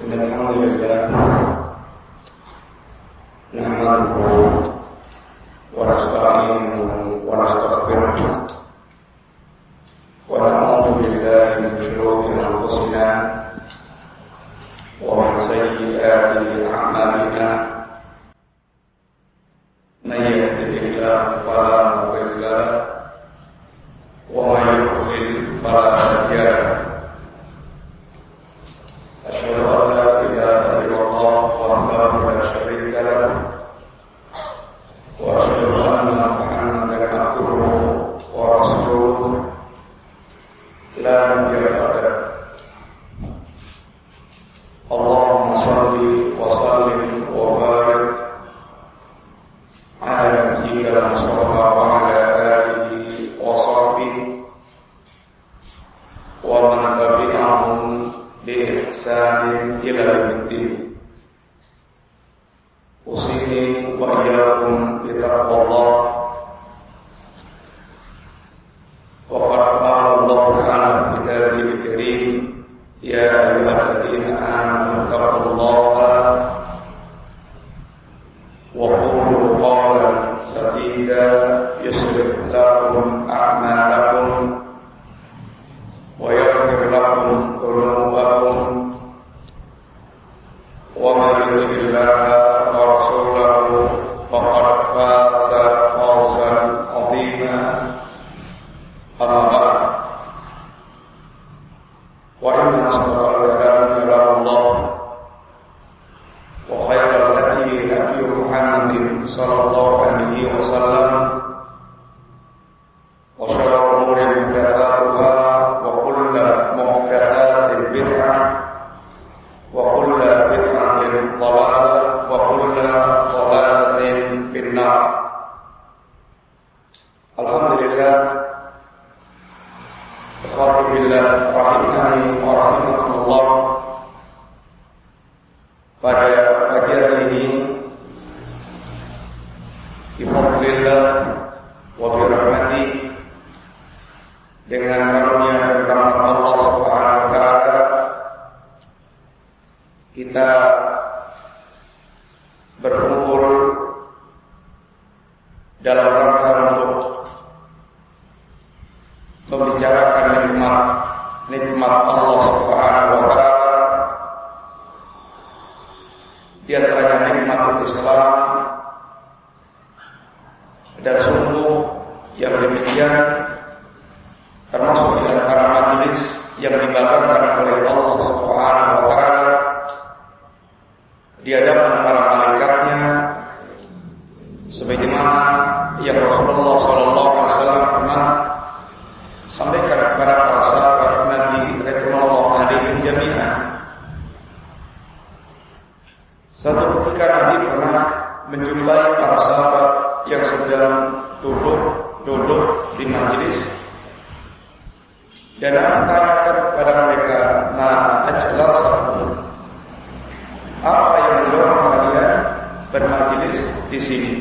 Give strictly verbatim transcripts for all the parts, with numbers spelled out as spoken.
Alhamdulillah nahmaduhu wa nasta'inuhu wa nastaghfiruh wa na'udzu billahi min shururi anfusina wa min sayyiati a'malina may yahdihillahu fala mudilla lahu wa may yudlil fala hadiya lahu. Asyhadu an la ilaha illallah wahdahu la syarika lahu wa asyhadu anna Muhammadan abduhu wa rasuluh la nabiyya ba'dahu. Allahumma shalli wa sallim wa barik ala nabiyyina Muhammad wa ala alihi wa sahbihi wa man tabi'ahum biihsanin ila yaumiddin. Usini wa iyyakum bittaqwallah. Wa qad qala Allah ta'ala fi kitabihil karim, ya ayyuhalladzina amanu taqullaha wa qulu qawlan sadida yuslih lakum a'malakum wa yaghfir lakum dhunubakum wa man yuti'illaha wa rasulahu faqad faza fawzan 'azima. Amma ba'd, wa inna asdaqal kalami kalamullah wa khairal hadi hadi Muhammadin sallallahu alaihi wasallam wa syarrul umuri muhdatsatuha bid'ah wa kullu bid'atin dhalalah wa kullu dhalalatin finnar. Alhamdulillah, alhamdulillah rahimani wa rahimakumullah. Pada pagi hari ini bifadlillah wa birahmati, dengan karunia dan rahmat Allah Subhanahu wa taala, kita berkumpul dalam rangka untuk membicarakan nikmat nikmat Allah Subhanahu wa taala, di antaranya nikmat Islam. Dan sungguh yang demikian termasuk di antara majelis yang dibanggakan oleh Allah Subhanahu wa taala di hadapan para malaikatnya, sebagaimana yang Rasulullah sallallahu alaihi wasallam pernah sampaikan kepada para sahabat Nabi radhiyallahu anhum jami'an. Satu ketika Nabi pernah menjumpai para sahabat yang sedang duduk-duduk di majelis, dan menanyakan kepada mereka, "Ma ajlasakum?" Apa yang mendorong kalian bermajelis di sini?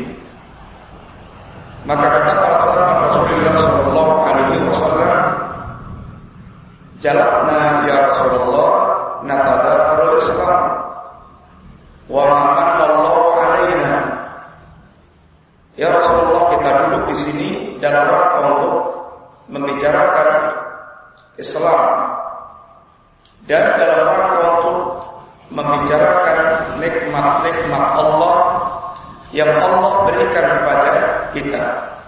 Maka kata para sahabat Rasulullah sallallahu alaihi wasallam, "Jalasna ya Rasulullah natadabbarul Islam wa ma manallahu alaina." Ya Rasulullah, kita duduk di sini dalam rangka untuk membicarakan Islam dan dalam rangka untuk membicarakan nikmat-nikmat Allah yang Allah berikan kepada kita.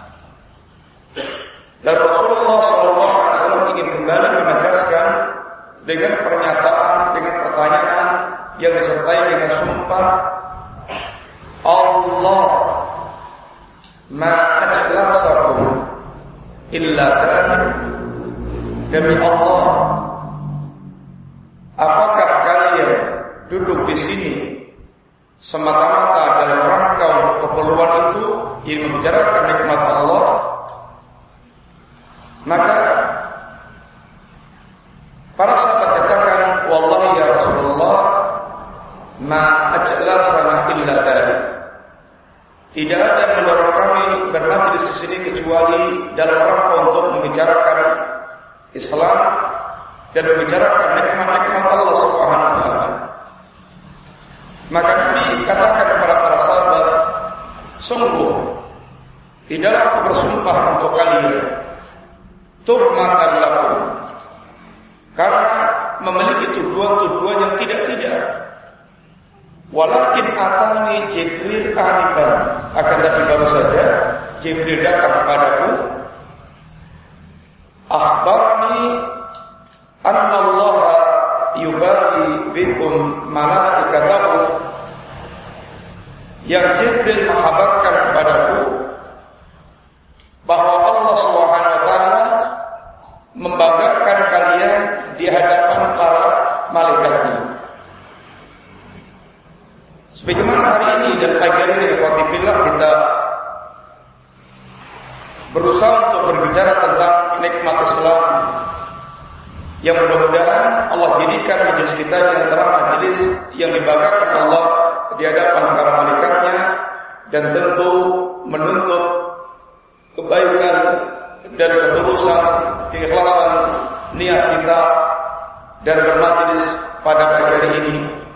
Dan Rasulullah sallallahu alaihi wasallam ingin kembali menegaskan dengan pernyataan, dengan pertanyaan yang disertai dengan sumpah, Allah ma ajlasakum illa dzalik. Demi Allah, apakah kalian duduk di sini semata-mata dalam rangka untuk keperluan itu, ingin membicarakan nikmat Allah? Maka para sahabat katakan, "Wallahi ya Rasulullah, ma ajlasana illa dzalik." Tidak ada yang mendorong kami bermajelis di sini kecuali dalam rangka untuk membicarakan Islam dan membicarakan nikmat-nikmat Allah Subhanahu wa taala. Maka Nabi katakan kepada para sahabat, sungguh tidaklah aku bersumpah untuk kalian tuhmatan lakum, karena memiliki tuduhan-tuduhan yang tidak-tidak. Walakin atani Jibril anifan, akan tapi baru saja Jibril datang kepadaku, akhbarani anna Allah yubahi bikum malaikatahu, yang Jibril menghabarkan kepadaku bahwa Allah Subhanahu wa taala membanggakan kalian di hadapan para malaikatnya. Sebagaimana hari ini dan pagi ini ikhwatifillah kita berusaha untuk berbicara tentang nikmat Islam, yang mudah-mudahan Allah jadikan majelis kita di antara majelis yang dibanggakan Allah di hadapan para malaikatnya, dan tentu menuntut kebaikan dan ketulusan, keikhlasan niat kita dan bermajelis pada pagi hari ini.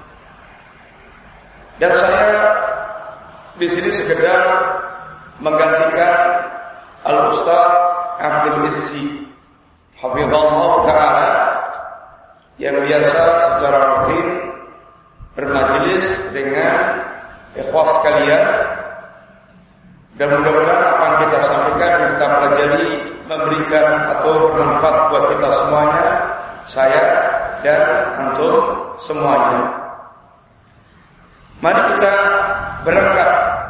Dan saya di sini sekedar menggantikan Al-Ustaz Abdul Izzi hafizallahu ta'ala, yang biasa secara rutin bermajelis dengan ikhwas sekalian, dan mudah-mudahan apa yang kita sampaikan dan kita pelajari memberikan atau bermanfaat buat kita semuanya, saya dan antum semuanya. Mari kita berangkat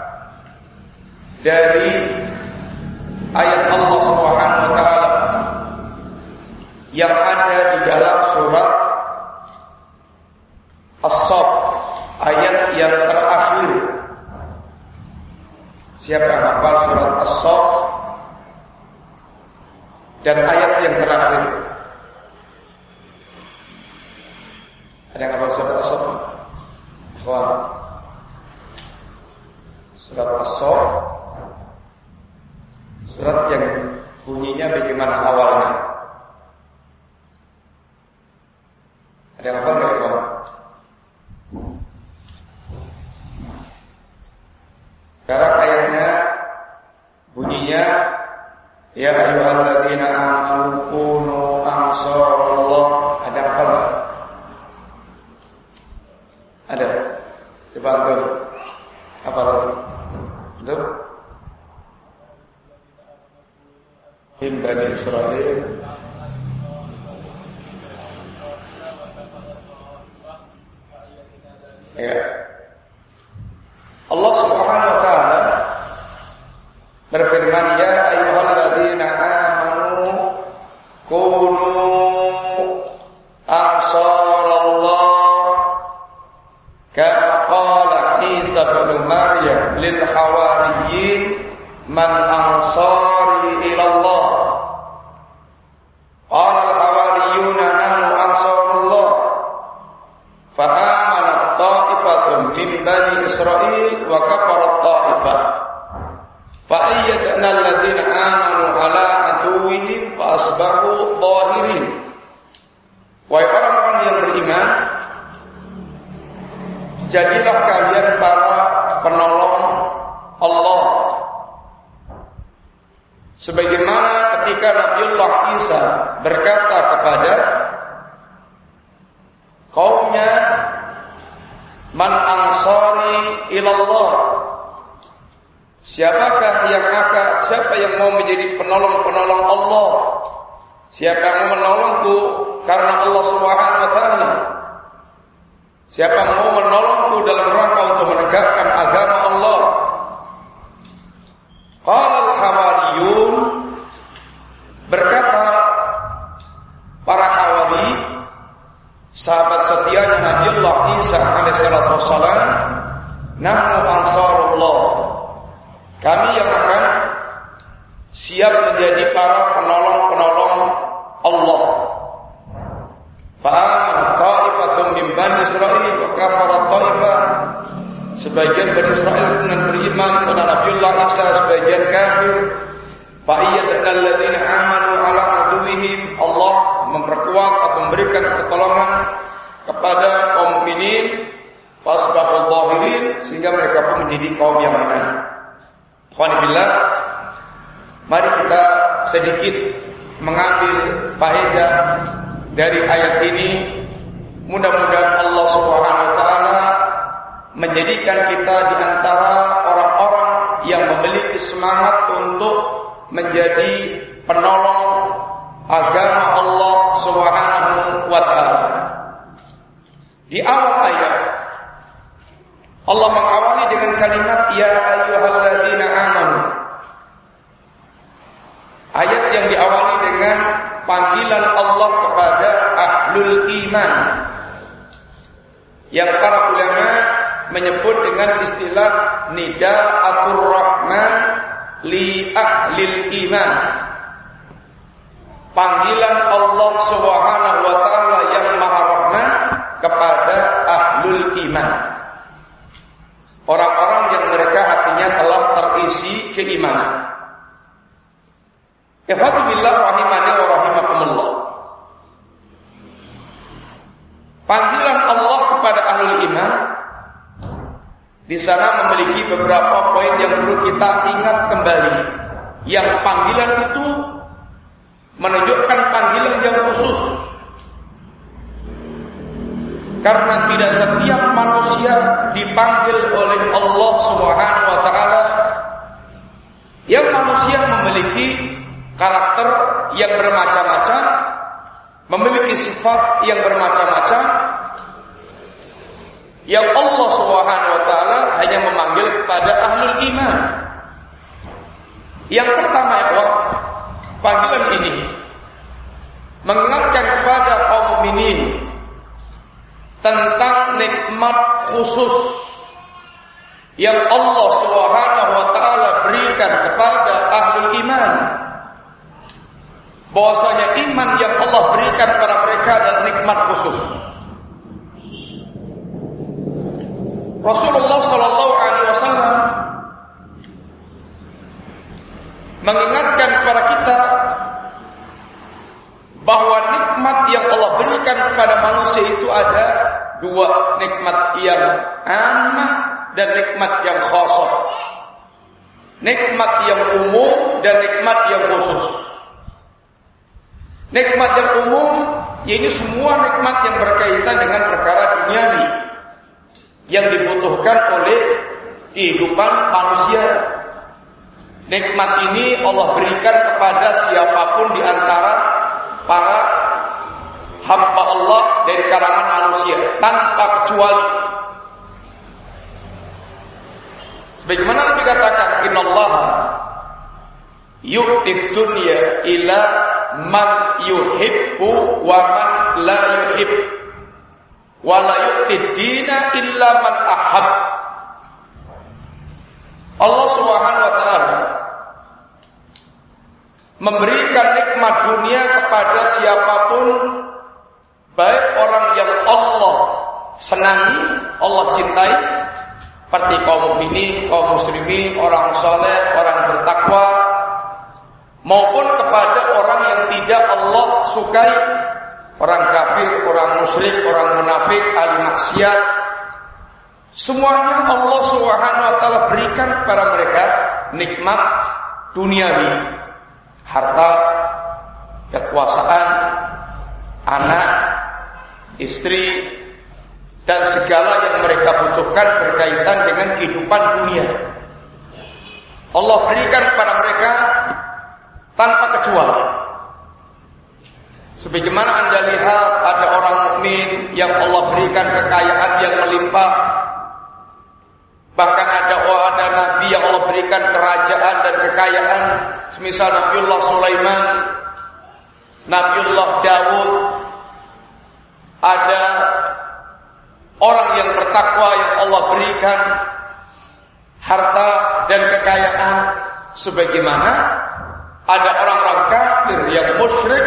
dari ayat Allah Subhanahu wa taala yang ada di dalam surat As-Saff, ayat yang terakhir. Siapa yang hafal surat As-Saff dan ayat yang terakhir? Ada yang hafal surat As-Saff? Wah. Surat As-Saff, surat yang bunyinya bagaimana awalnya? Ada yang hafal enggak, Pak? Sekarang ayatnya bunyinya, ya ayyuhalladzina amanu kunu ansarallah. Ada yang hafal enggak? Ada? Coba antum apa lagi? Betul? Min Bani Israil ya. Allah Subhanahu wa taala berfirman, ya ayyuhalladzina amanu kunu ansarallah kama qala Isa bin Maryam lil hawariyyin man ansari ila Allah. Qala al hawariyuna nahnu ansarullah. Fa amanat ta'ifatun min bani Israil wa kafarat ta'ifah. Fa ayyadna alladziina amanu ala aduwwihim fa asbahu dhahirin. Wahai orang-orang yang beriman, jadilah kalian para penolong Allah, sebagaimana ketika Nabiullah Isa berkata kepada kaumnya, man ansari ilallah, siapakah yang akan, siapa yang mau menjadi penolong-penolong Allah, siapa yang mau menolongku karena Allah Subhanahu wa taala, siapa yang mau menolongku dalam rangka untuk menegakkan agama Allah. Qala al-hawariyun, berkata para hawari, sahabat setianya Nabiullah Isa alaihissalatu wassalam, nahnu ansarullah, kami yang akan siap menjadi para penolong-penolong Allah. Fa'amanat ta'ifatun min bani Israil wa kafarat ta'ifah, sebagian Bani Israel dengan beriman kepada Nabiullah Isa, sebagian kafir. Fa'iyyadna alladziina amanu ala aduwwihim, Allah memperkuat atau memberikan pertolongan kepada kaum mukminin fasbahul zahirin, sehingga mereka pun menjadi kaum yang menang. Alhamdulillah, mari kita sedikit mengambil faedah dari ayat ini. Mudah-mudahan Allah Subhanahu wa taala menjadikan kita di antara orang-orang yang memiliki semangat untuk menjadi penolong agama Allah Subhanahu wa taala. Di awal ayat Allah mengawali dengan kalimat ya ayyuhalladzina amanu. Ayat yang diawali dengan panggilan Allah kepada ahlul iman, yang para ulama menyebut dengan istilah nida'atur rahman li ahlil iman. Panggilan Allah Subhanahu wa taala yang Maha Rahman kepada ahlul iman, orang-orang yang mereka hatinya telah terisi keimanan. Ikhwatubillah rahimani wa rahimakumullah. Panggilan Allah kepada ahlul iman di sana memiliki beberapa poin yang perlu kita ingat kembali. Yang panggilan itu menunjukkan panggilan yang khusus, karena tidak setiap manusia dipanggil oleh Allah Subhanahu wa taala. Yang manusia memiliki karakter yang bermacam-macam, memiliki sifat yang bermacam-macam. Yang Allah Subhanahu wa taala hanya memanggil kepada ahlul iman. Yang pertama itu, panggilan ini mengingatkan kepada kaum mukminin tentang nikmat khusus yang Allah Subhanahu wa taala berikan kepada ahlul iman. Bahwasanya iman yang Allah berikan kepada mereka adalah nikmat khusus. Rasulullah sallallahu alaihi wasallam mengingatkan kepada kita bahwa nikmat yang Allah berikan kepada manusia itu ada dua, nikmat yang ammah dan nikmat yang khassah. Nikmat yang umum dan nikmat yang khusus. Nikmat yang umum, yaitu semua nikmat yang berkaitan dengan perkara duniawi yang dibutuhkan oleh kehidupan manusia. Nikmat ini Allah berikan kepada siapapun di antara para hamba Allah dari kalangan manusia tanpa kecuali. Sebagaimana Nabi katakan, innallaha yu'tid dunya ila man yuhibbu wa man la yuhib, wa la yu'tid dina illa man ahab. Allah Subhanahu wa taala memberikan nikmat dunia kepada siapapun, baik orang yang Allah senangi, Allah cintai, seperti kaum mukminin, kaum muslimin, orang saleh, orang bertakwa, maupun kepada orang yang tidak Allah sukai, orang kafir, orang musyrik, orang munafik, ahli maksiat. Semuanya Allah Subhanahu wa taala berikan kepada mereka nikmat duniawi, harta, kekuasaan, anak, istri, dan segala yang mereka butuhkan berkaitan dengan kehidupan dunia. Allah berikan kepada mereka tanpa kecuali. Sebagaimana Anda lihat ada orang mukmin yang Allah berikan kekayaan yang melimpah, bahkan ada ada nabi yang Allah berikan kerajaan dan kekayaan, semisal Nabiullah Sulaiman, Nabiullah Daud. Ada orang yang bertakwa yang Allah berikan harta dan kekayaan, sebagaimana ada orang-orang kafir yang musyrik,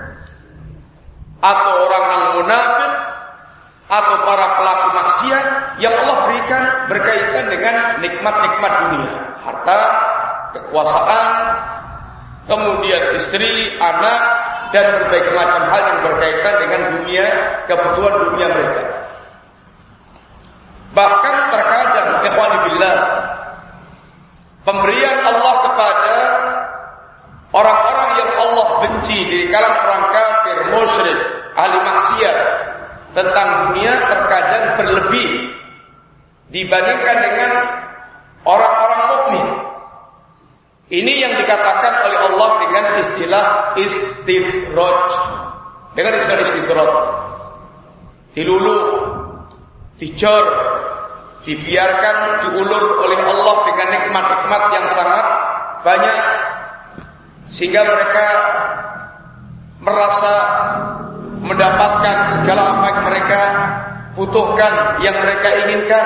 atau orang yang munafik, atau para pelaku maksiat yang Allah berikan berkaitan dengan nikmat-nikmat dunia, harta, kekuasaan, kemudian istri, anak, dan berbagai macam hal yang berkaitan dengan dunia, kebutuhan dunia mereka. Bahkan terkadang ikhwani billah, pemberian Allah kepada orang-orang yang Allah benci di kalangan orang kafir, musyrik, ahli maksiat tentang dunia terkadang berlebih dibandingkan dengan orang-orang mukmin. Ini yang dikatakan oleh Allah dengan istilah istidraj. Dengan istilah istidraj. Diluluh, dicor, dibiarkan diulur oleh Allah dengan nikmat-nikmat yang sangat banyak, sehingga mereka merasa mendapatkan segala apa yang mereka butuhkan, yang mereka inginkan.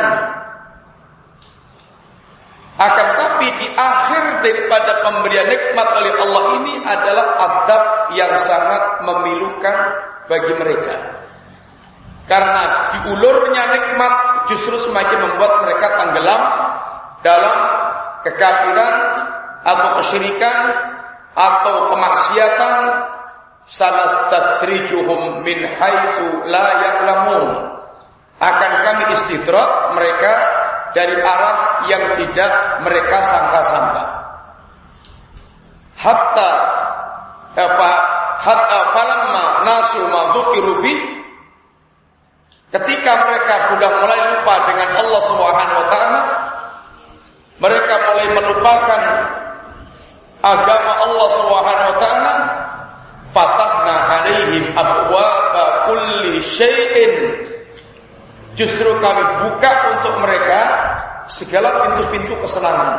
Akan tapi di akhir daripada pemberian nikmat oleh Allah ini adalah azab yang sangat memilukan bagi mereka. Karena diulurnya nikmat justru semakin membuat mereka tenggelam dalam kekafiran atau kesyirikan atau kemaksiatan. Sanastadrijuhum min haitsu la ya'lamun. Akan kami istidrak mereka dari arah yang tidak mereka sangka-sangka. Hatta fa hatta falamma nasu ma dzukiru bih, ketika mereka sudah mulai lupa dengan Allah Subhanahu wa taala, mereka mulai melupakan agama Allah Subhanahu wa taala, fatahna alaihim abwaaba kulli syai'in. Justru kami buka untuk mereka segala pintu-pintu kesenangan,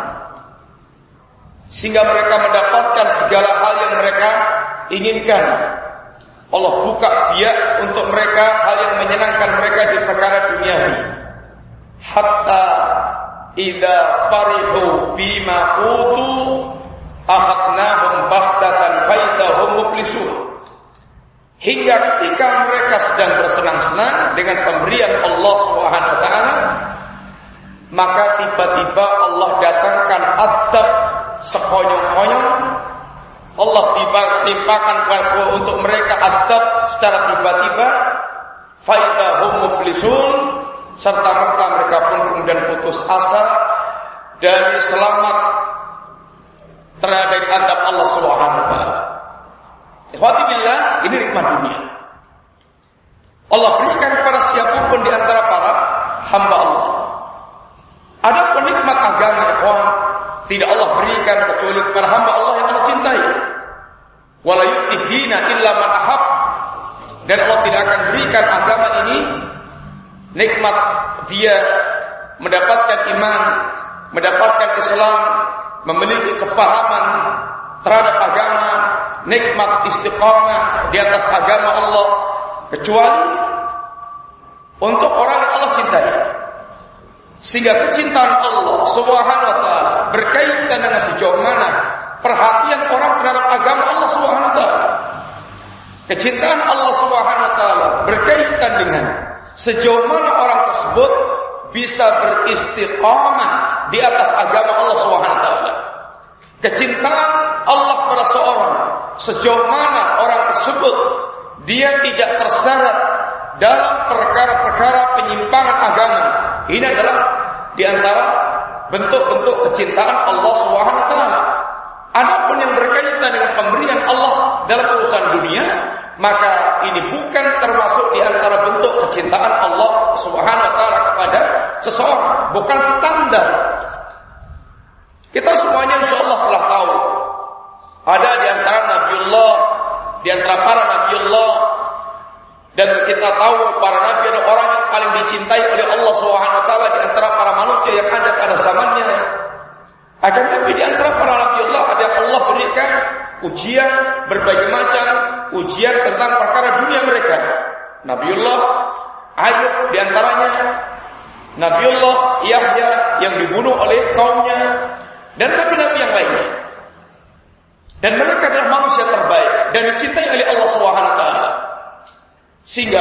sehingga mereka mendapatkan segala hal yang mereka inginkan. Allah buka dia untuk mereka hal yang menyenangkan mereka di perkara duniawi. Hatta idza farihu bima utu akhadnahum baghtatan faidahum mublisun. Hingga ketika mereka sedang bersenang-senang dengan pemberian Allah Subhanahu wa taala, maka tiba-tiba Allah datangkan azab sekonyong-konyong. Allah timpakan untuk mereka azab secara tiba-tiba, faidahum mublisun, serta merta mereka pun kemudian putus asa dari selamat terhadap azab Allah Subhanahu wa taala. Ikhwati billah, ini nikmat dunia. Allah berikan kepada siapapun di antara para hamba Allah. Ada penikmat agama, ikhwan, tidak Allah berikan kecuali kepada hamba Allah yang Allah cintai. Wala yu'ti dina illa man ahab. Dan Allah tidak akan berikan agama ini nikmat dia mendapatkan iman, mendapatkan Islam, memiliki kefahaman terhadap agama, nikmat istiqamah di atas agama Allah, kecuali untuk orang yang Allah cintai. Sehingga kecintaan Allah Subhanahu wa taala berkaitan dengan sejauh mana perhatian orang terhadap agama Allah Subhanahu wa taala. Kecintaan Allah Subhanahu wa taala berkaitan dengan sejauh mana orang tersebut bisa beristiqamah di atas agama Allah Subhanahu wa taala. Kecintaan Allah kepada seorang sejauh mana orang tersebut dia tidak terseret dalam perkara-perkara penyimpangan agama. Ini adalah di antara bentuk-bentuk kecintaan Allah Subhanahu wa taala. Adapun yang berkaitan dengan pemberian Allah dalam urusan dunia, maka ini bukan termasuk di antara bentuk kecintaan Allah Subhanahu wa taala kepada seseorang, bukan standar. Kita semuanya insyaallah telah tahu ada di antara Nabiullah, di antara para Nabiullah, dan kita tahu para nabi adalah orang yang paling dicintai oleh Allah Subhanahu wa taala di antara para manusia yang ada pada zamannya. Akan tapi di antara para Nabiullah ada yang Allah berikan ujian berbagai macam, ujian tentang perkara dunia mereka. Nabiullah Ayub di antaranya, Nabiullah Yahya yang dibunuh oleh kaumnya, dan nabi-nabi yang lainnya. Dan mereka adalah manusia terbaik dan dicintai oleh Allah Subhanahu wa taala. Sehingga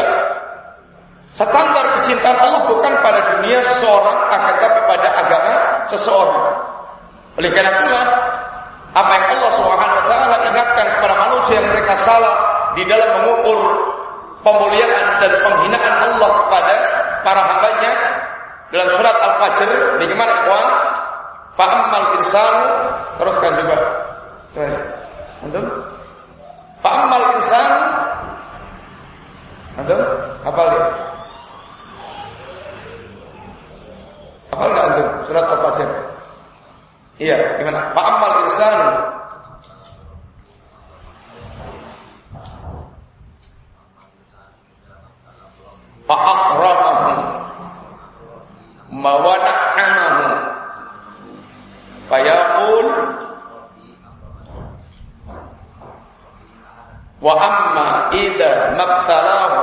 standar kecintaan Allah bukan pada dunia seseorang, akan tapi pada agama seseorang. Oleh karena itulah apa yang Allah Subhanahu wa taala ingatkan kepada manusia yang mereka salah di dalam mengukur pemuliaan dan penghinaan Allah kepada para hambanya, dalam surat Al-Fajr. Bagaimana ikhwan? Fa'ammal insanu, teruskan juga. Antum? Fa'ammal insanu. Antum? Hafal ya? Hafal enggak antum? Surat Al-Fajr. Iya, gimana? Fa'ammal insanu. Fa'akramahu wa na'amahu fayaqul wa amma idza mabtalahu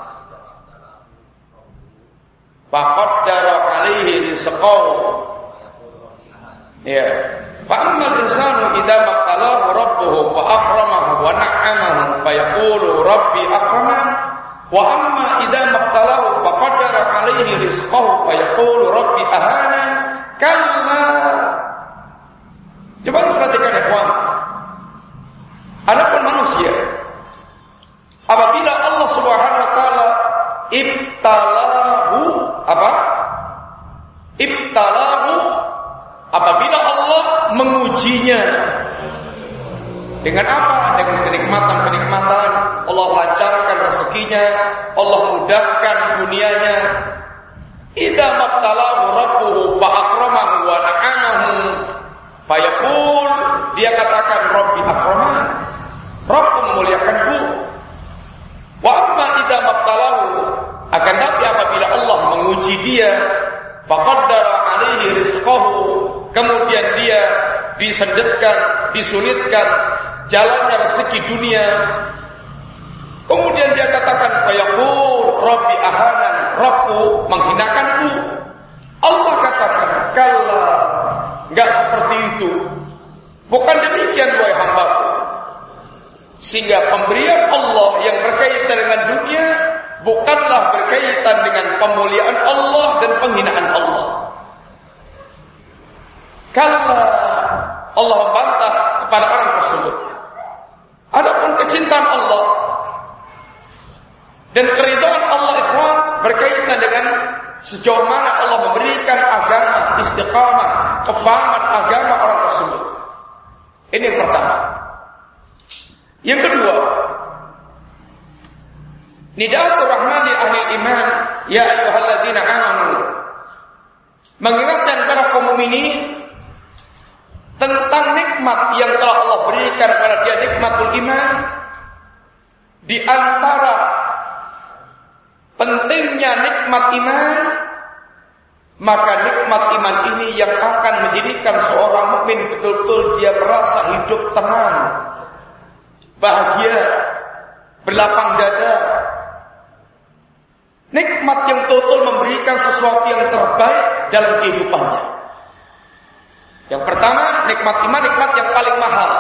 faqaddara alaihi rizqahu. Ya, fa ammal insanu idza mabtalahu rabbuhu fa akramahu wa na'amahu fayaqulu rabbi akraman. Wa amma idza mabtalahu faqaddara alaihi rizqahu fayaqulu rabbi ahanan. Kalla. Coba perhatikan ikhwan. Adapun manusia, apabila Allah Subhanahu wa taala ibtalahu apa? Ibtalahu, apabila Allah mengujinya dengan apa? Dengan kenikmatan-kenikmatan. Allah lancarkan rezekinya, Allah mudahkan dunianya. Idza mabtalahu rabbuhu fa akramahu wa na'amahu fayaqul, dia katakan rabbi akraman, Rabb memuliakanku. Wa amma idza mabtalahu, akan tapi apabila Allah menguji dia, faqaddara alaihi rizqahu, kemudian dia disendetkan, disulitkan jalannya rezeki dunia, kemudian dia katakan fayaqul rabbi ahanan, Rabbku menghinakanku. Allah katakan kalla, enggak seperti itu, bukan demikian wahai hambaku. Sehingga pemberian Allah yang berkaitan dengan dunia bukanlah berkaitan dengan pemuliaan Allah dan penghinaan Allah. Kalla, Allah membantah kepada orang tersebut. Adapun kecintaan Allah dan keridhaan Allah ikhwan berkaitan dengan sejauh mana Allah memberikan agama istiqamah, kefahaman agama orang tersebut. Ini yang pertama. Yang kedua, nidaatul rahman li ahli iman, ya ayyuhalladzina amanu, mengingatkan para kaum mukminin tentang nikmat yang telah Allah berikan kepada dia, nikmatul iman. Di antara pentingnya nikmat iman, maka nikmat iman ini yang akan menjadikan seorang mukmin betul-betul dia merasa hidup tenang, bahagia, berlapang dada. Nikmat yang betul-betul memberikan sesuatu yang terbaik dalam kehidupannya. Yang pertama, nikmat iman, nikmat yang paling mahal.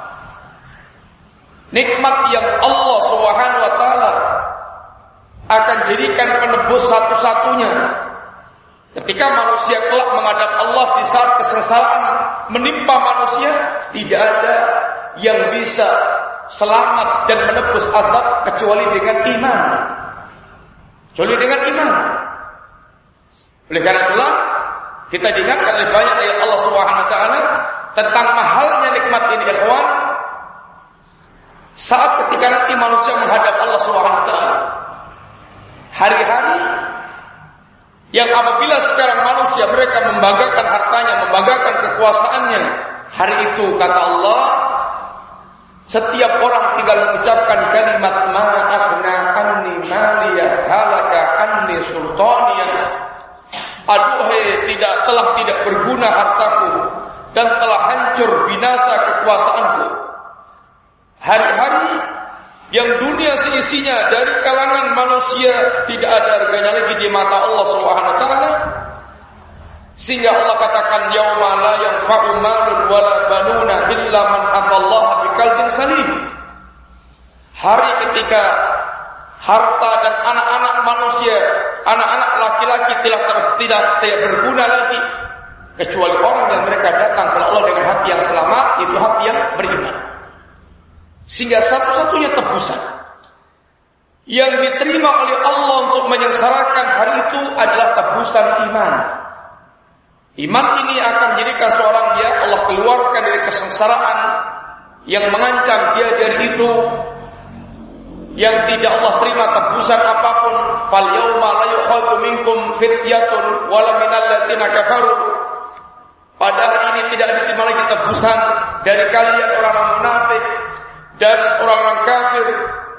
Nikmat yang Allah Subhanahu wa taala akan jadikan penebus satu-satunya. Ketika manusia kelak menghadap Allah di saat kesengsaraan menimpa manusia, tidak ada yang bisa selamat dan menebus azab kecuali dengan iman. Kecuali dengan iman. Oleh karena itulah kita diingatkan oleh banyak ayat Allah Subhanahu wa taala tentang mahalnya nikmat ini ikhwan. Saat ketika nanti manusia menghadap Allah Subhanahu wa taala, hari-hari yang apabila sekarang manusia mereka membanggakan hartanya, membanggakan kekuasaannya, hari itu kata Allah, setiap orang tinggal mengucapkan kalimat ma aghna anni maliya halaka anni sultaniya. Aduhai, tidak telah tidak berguna hartaku dan telah hancur binasa kekuasaanku. Hari-hari yang dunia seisinya dari kalangan manusia tidak ada harganya lagi di mata Allah Subhanahu wa taala. Sehingga Allah katakan yauma la yanfa'u malun wala banuna illa man atallaha biqalbin salim. Hari ketika harta dan anak-anak manusia, anak-anak laki-laki tidak tidak tidak berguna lagi kecuali orang yang mereka datang kepada Allah dengan hati yang selamat, itu hati yang beriman. Sehingga satu-satunya tebusan, yang diterima oleh Allah untuk menyengsarakan hari itu adalah tebusan iman. Iman ini akan menjadikan seorang dia Allah keluarkan dari kesengsaraan yang mengancam dia dari itu, yang tidak Allah terima tebusan apapun. Fal yauma la yukhadu minkum fidyatun wala minal ladzina kafaru. Pada hari ini tidak diterima lagi tebusan dari kalian orang-orang munafik dan orang-orang kafir.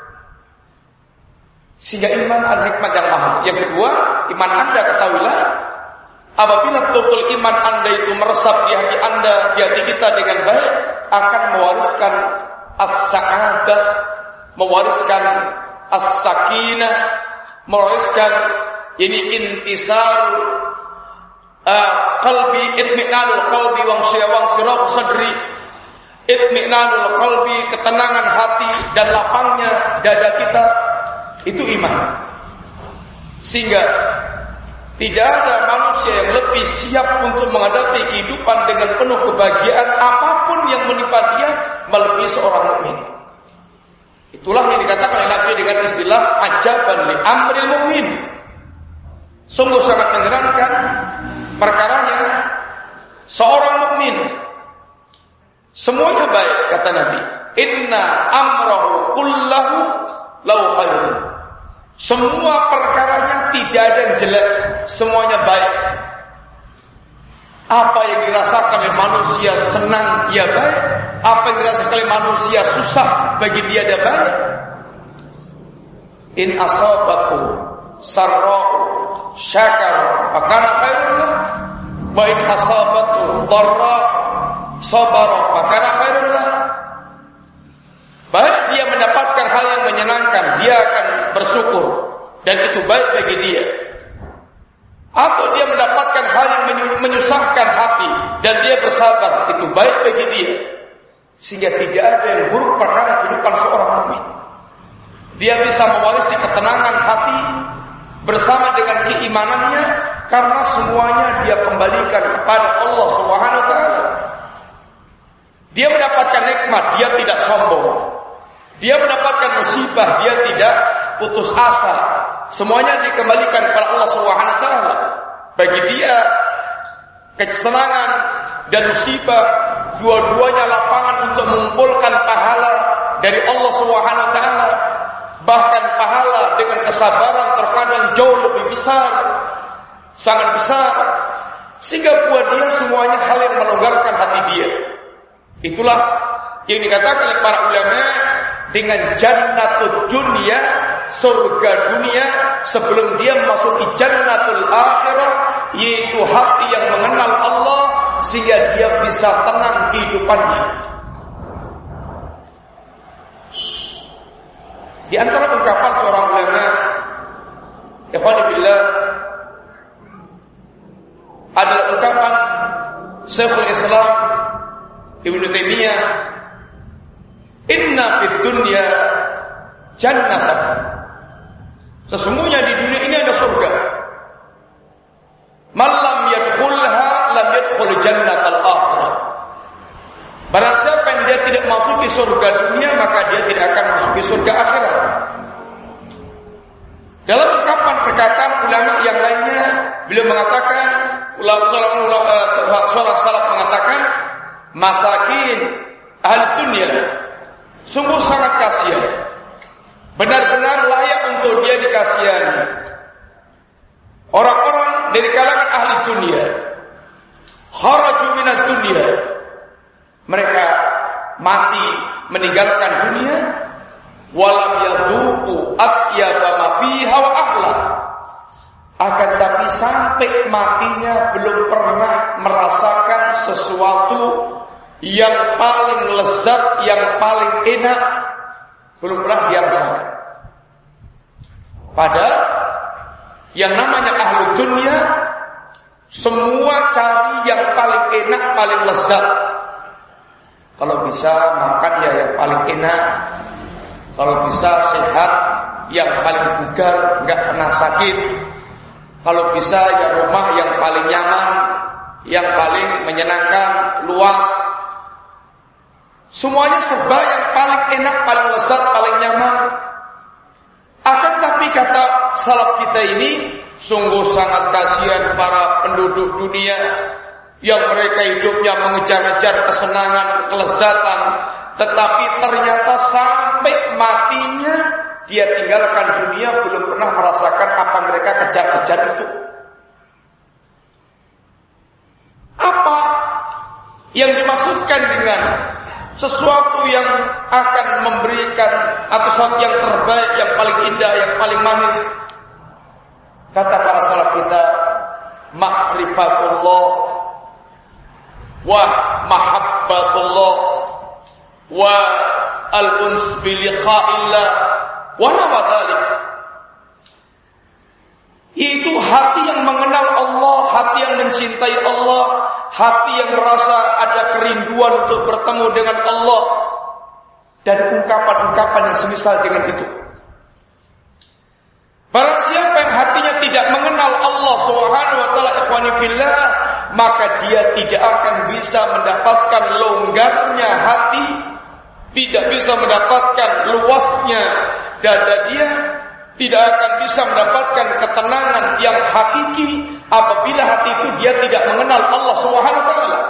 Sehingga iman adalah hikmat yang mahal. Yang kedua, iman Anda ketahuilah, apabila betul-betul iman Anda itu meresap di hati Anda, di hati kita dengan baik, akan mewariskan as-sa'adah, mewariskan as-sakinah, mewariskan ini intisar uh, qalbi, itmi'nanul qalbi wang syawang sirah sadri, itmi'nanul qalbi, ketenangan hati dan lapangnya dada kita. Itu iman. Sehingga tidak ada manusia yang lebih siap untuk menghadapi kehidupan dengan penuh kebahagiaan apapun yang menimpa dia melebihi seorang mukmin. Itulah yang dikatakan oleh Nabi dengan istilah ajaban li amril mukmin. Sungguh sangat mengerankan perkaranya seorang mukmin. Semuanya baik, kata Nabi. Inna amrahu kullahu lau khairun. Semua perkaranya tidak ada yang jelek, semuanya baik. Apa yang dirasakan oleh manusia senang, ya baik. Apa yang dirasakan oleh manusia susah, bagi dia dia baik. In asabatu sarra'u syakara fakana khairun lah, wa in asabatu dharra sabara fakana khairun lah. Baik dia mendapatkan hal yang menyenangkan, dia akan bersyukur dan itu baik bagi dia. Atau dia mendapatkan hal yang menyusahkan hati dan dia bersabar, itu baik bagi dia. Sehingga tidak ada yang buruk perkara kehidupan seorang mukmin. Dia bisa mewarisi ketenangan hati bersama dengan keimanannya karena semuanya dia kembalikan kepada Allah Subhanahu wa taala. Dia mendapatkan nikmat, dia tidak sombong. Dia mendapatkan musibah, dia tidak putus asa. Semuanya dikembalikan kepada Allah Subhanahu wa taala. Bagi dia kesenangan dan musibah dua-duanya lapangan untuk mengumpulkan pahala dari Allah Subhanahu wa taala. Bahkan pahala dengan kesabaran terkadang jauh lebih besar, sangat besar. Sehingga buat dia semuanya hal yang melonggarkan hati dia. Itulah yang dikatakan oleh para ulama dengan jannatul dunia, surga dunia, sebelum dia memasuki jannatul akhirah, yaitu hati yang mengenal Allah sehingga dia bisa tenang kehidupannya. Di antara ungkapan seorang ulama, ikhwan billah, adalah ungkapan Syekhul Islam Ibnu Taimiyah, inna fid dunya jannatan. Sesungguhnya di dunia ini ada surga. Man lam yadkhulha lam yadkhul jannatal akhirah. Barang siapa yang dia tidak masuki surga dunia, maka dia tidak akan masuki surga akhirat. Dalam ungkapan perkataan ulama yang lainnya, beliau mengatakan, ulama seorang salaf mengatakan, masakin ahli dunia sungguh sangat kasihan, benar-benar layak untuk dia dikasihani. Orang-orang dari kalangan ahli dunia, kharaju minad dunia, mereka mati meninggalkan dunia, walam yadhuqu atyaba ma fiha wa ahla, akan tapi sampai matinya belum pernah merasakan sesuatu yang paling lezat, yang paling enak, belum pernah dia rasakan. Padahal yang namanya ahlu dunia semua cari yang paling enak, paling lezat. Kalau bisa makan ya yang paling enak, kalau bisa sehat, yang paling bugar, nggak pernah sakit. Kalau bisa ya rumah yang paling nyaman, yang paling menyenangkan, luas. Semuanya serba yang paling enak, paling lezat, paling nyaman. Akan tapi kata salaf kita ini, sungguh sangat kasihan para penduduk dunia yang mereka hidupnya mengejar-ngejar kesenangan, kelezatan, tetapi ternyata sampai matinya dia tinggalkan dunia belum pernah merasakan apa mereka kejar-kejar itu. Apa yang dimaksudkan dengan sesuatu yang akan memberikan atau sesuatu yang terbaik, yang paling indah, yang paling manis? Kata para salaf kita, ma'rifatullah wa mahabbatullah wa al-uns bi liqa'illah wa nawadhalik. Itu hati yang mengenal Allah, hati yang mencintai Allah, hati yang merasa ada kerinduan untuk bertemu dengan Allah, dan ungkapan-ungkapan yang semisal dengan itu. Barang siapa yang hatinya tidak mengenal Allah Subhanahu wa taala, ikhwani fillah, maka dia tidak akan bisa mendapatkan longgarnya hati, tidak bisa mendapatkan luasnya dada dia, tidak akan bisa mendapatkan ketenangan yang hakiki apabila hati itu dia tidak mengenal Allah Subhanahu wa taala.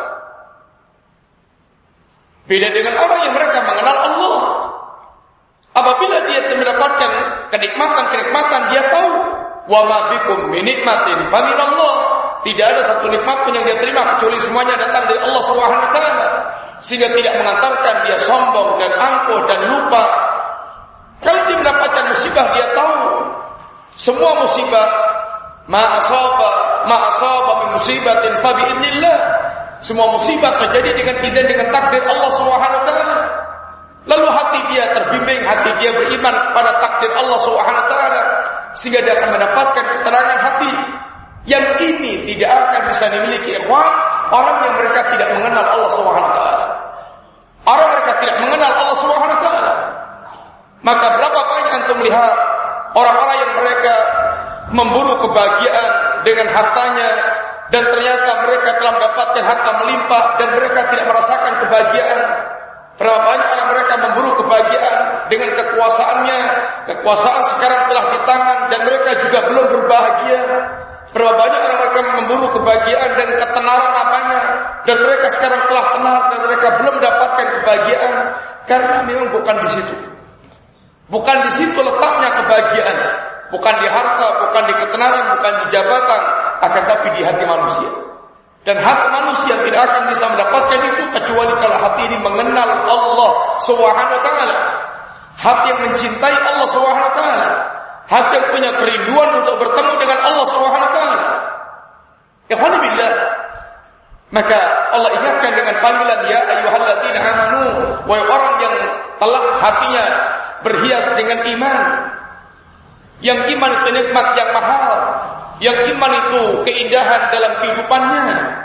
Beda dengan orang yang mereka mengenal Allah. Apabila dia mendapatkan kenikmatan-kenikmatan, dia tahu wa ma bikum min nikmatin fa min Allah. Tidak ada satu nikmat pun yang dia terima kecuali semuanya datang dari Allah Subhanahu wa taala. Sehingga tidak mengantarkan dia sombong dan angkuh dan lupa. Kalau dia mendapatkan musibah, dia tahu semua musibah ma asaba ma asaba min musibatin fa bi idznillah. Semua musibah terjadi dengan izin, dengan takdir Allah Subhanahu wa taala. Lalu hati dia terbimbing, hati dia beriman kepada takdir Allah Subhanahu wa taala, sehingga dia akan mendapatkan ketenangan hati. Yang ini tidak akan bisa dimiliki ikhwan orang yang mereka tidak mengenal Allah Subhanahu wa taala. Orang mereka tidak mengenal Allah Subhanahu wa taala. Maka berapa banyak antum melihat orang-orang yang mereka memburu kebahagiaan dengan hartanya, dan ternyata mereka telah mendapatkan harta melimpah dan mereka tidak merasakan kebahagiaan. Berapa banyak orang mereka memburu kebahagiaan dengan kekuasaannya, kekuasaan sekarang telah di tangan dan mereka juga belum berbahagia. Berapa banyak orang mereka memburu kebahagiaan dan ketenaran apanya, dan mereka sekarang telah tenar dan mereka belum mendapatkan kebahagiaan, karena memang bukan di situ. Bukan di situ letaknya kebahagiaan. Bukan di harta, bukan di ketenaran, bukan di jabatan, akan tapi di hati manusia. Dan hati manusia tidak akan bisa mendapatkan itu kecuali kalau hati ini mengenal Allah Subhanahu wa taala. Hati yang mencintai Allah Subhanahu wa taala. Hati yang punya kerinduan untuk bertemu dengan Allah Subhanahu wa taala. Alhamdulillah. Maka Allah ingatkan dengan panggilan ya ayyuhalladzina amanu, wahai orang yang telah hatinya berhias dengan iman. Yang iman itu nikmat yang mahal. Yang iman itu keindahan dalam kehidupannya.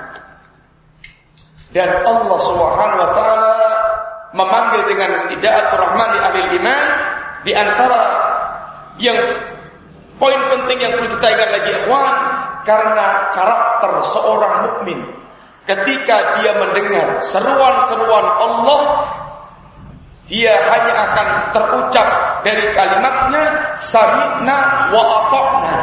Dan Allah Subhanahu wa taala memanggil dengan idaatur rahman li ahli iman. Di antara yang poin penting yang perlu kita ingat lagi ikhwan, karena karakter seorang mukmin ketika dia mendengar seruan-seruan Allah, dia hanya akan terucap dari kalimatnya sami'na wa ata'na.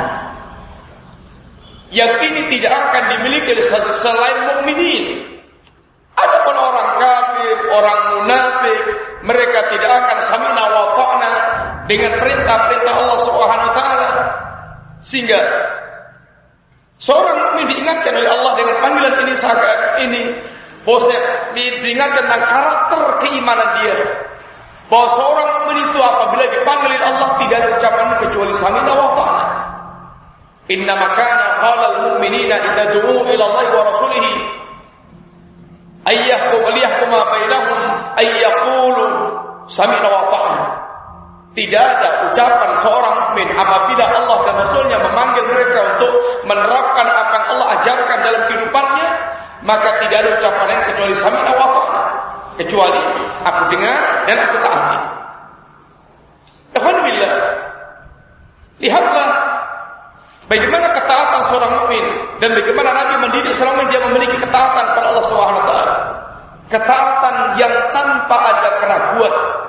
Yang ini tidak akan dimiliki oleh selain mukminin. Adapun orang kafir, orang munafik, mereka tidak akan sami'na wa ata'na dengan perintah-perintah Allah Subhanahu wa taala. Sehingga seorang mukmin diingatkan oleh Allah dengan panggilan ini saat ini, bahwa diingatkan tentang karakter keimanan dia. Bahwa seorang mukmin itu apabila dipanggil oleh Allah tidak ada ucapan kecuali sami'na wa ata'na. Inna makana qalal mu'minina idza du'u ila Allah wa rasulih ayyahkum liyahkuma bainahum ayyaqulu sami'na wa ata'na. Tidak ada ucapan seorang mukmin apabila Allah dan Rasulnya memanggil mereka untuk menerapkan apa yang Allah ajarkan dalam kehidupannya, maka tidak ada ucapan lain kecuali sami'na wa ata'na, kecuali aku dengar dan aku taati. Alhamdulillah. Lihatlah bagaimana ketaatan seorang mukmin dan bagaimana Nabi mendidik seorang mukmin dia memiliki ketaatan kepada Allah Subhanahu wa taala. Ketaatan yang tanpa ada keraguan.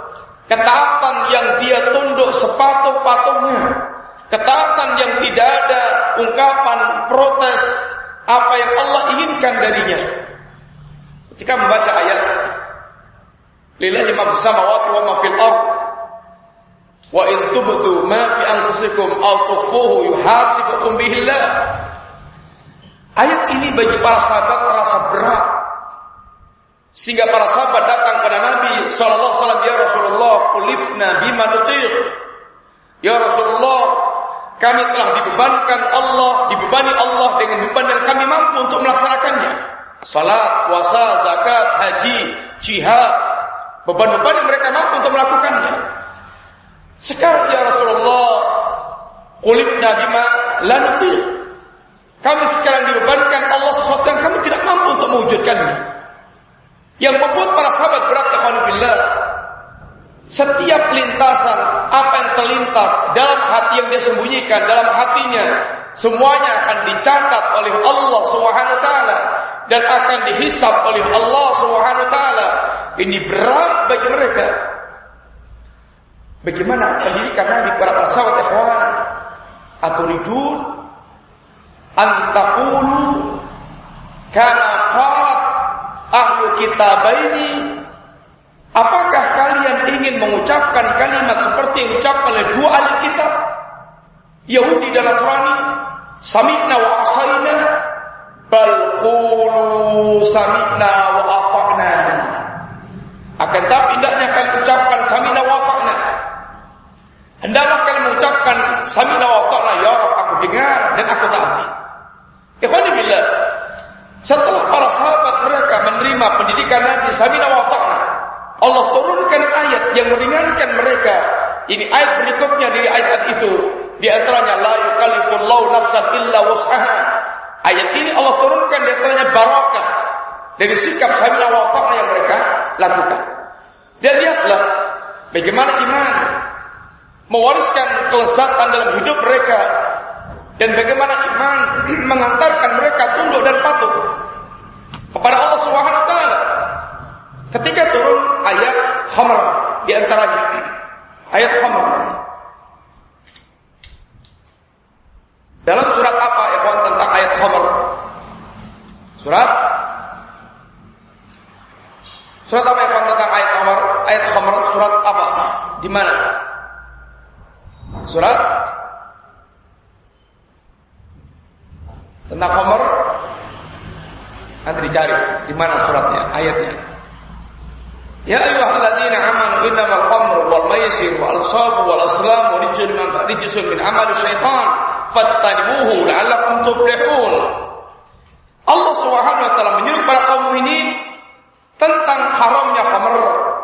ketaatan yang dia tunduk sepatuh-patuhnya, ketaatan yang tidak ada ungkapan protes apa yang Allah inginkan darinya. Ketika membaca ayat lillahi ma fis samawati wa ma fil ardh wa in tubdu ma fi anfusikum aw tukhfuhu yuhasibukum bihillah. Ayat ini bagi para sahabat terasa berat, sehingga para sahabat datang pada Nabi sallallahu alaihi wasallam, ya Rasulullah, kulifna bima nutiq. Ya Rasulullah, kami telah dibebankan Allah, dibebani Allah dengan beban yang kami mampu untuk melaksanakannya. Salat, puasa, zakat, haji, jihad, beban-beban yang mereka mampu untuk melakukannya. Sekarang ya Rasulullah, kulifna bima la nutiq. Kami sekarang dibebankan Allah sesuatu yang kami tidak mampu untuk mewujudkannya. Yang membuat para sahabat berat, ikhwan fillah, setiap lintasan apa yang terlintas dalam hati yang dia sembunyikan dalam hatinya, semuanya akan dicatat oleh Allah Subhanahu wa taala dan akan dihisab oleh Allah Subhanahu wa taala. Ini berat bagi mereka. Bagaimana pendidikan Nabi kepada para sahabat, ikhwan? Aturidun antaqulu kama qalat ahlu kitabaini. Apakah kalian ingin mengucapkan kalimat seperti yang diucapkan oleh dua ahli kitab, Yahudi dan Nasrani? Sami'na wa asaina, bal qulu sami'na wa ata'na. Akan tapi hendaknya kalian ucapkan sami'na wa ata'na. Hendaklah kalian mengucapkan sami'na wa ata'na, ya Rabb, aku dengar dan aku taati. Ikhwani billah, setelah para sahabat mereka menerima pendidikan Nabi sami'na wa ata'na, Allah turunkan ayat yang meringankan mereka. Ini ayat berikutnya dari ayat itu. Di antaranya la yukallifullahu nafsan illa wus'aha. Ayat ini Allah turunkan di antaranya barakah dari sikap sami'na wa ata'na yang mereka lakukan. Dan lihatlah bagaimana iman mewariskan kelezatan dalam hidup mereka, dan bagaimana iman mengantarkan mereka tunduk dan patuh kepada Allah Subhanahu wa taala. Ketika turun ayat khamr di antaranya, ayat khamr. Dalam surat apa ikhwan tentang ayat khamr? Surat Surat apa ikhwan tentang ayat khamr? Ayat khamr surat apa? Di mana? Surat tentang khamr. Nanti dicari di mana suratnya, ayatnya. Ya ayyuhalladzina amanu innamal khamru wal maisir wal ansabu wal azlamu rijsun min amali syaitan fastanibuhu la'allakum tuflihun. Allah Subhanahu wa taala menyuruh para kaum mukminin tentang haramnya khamr,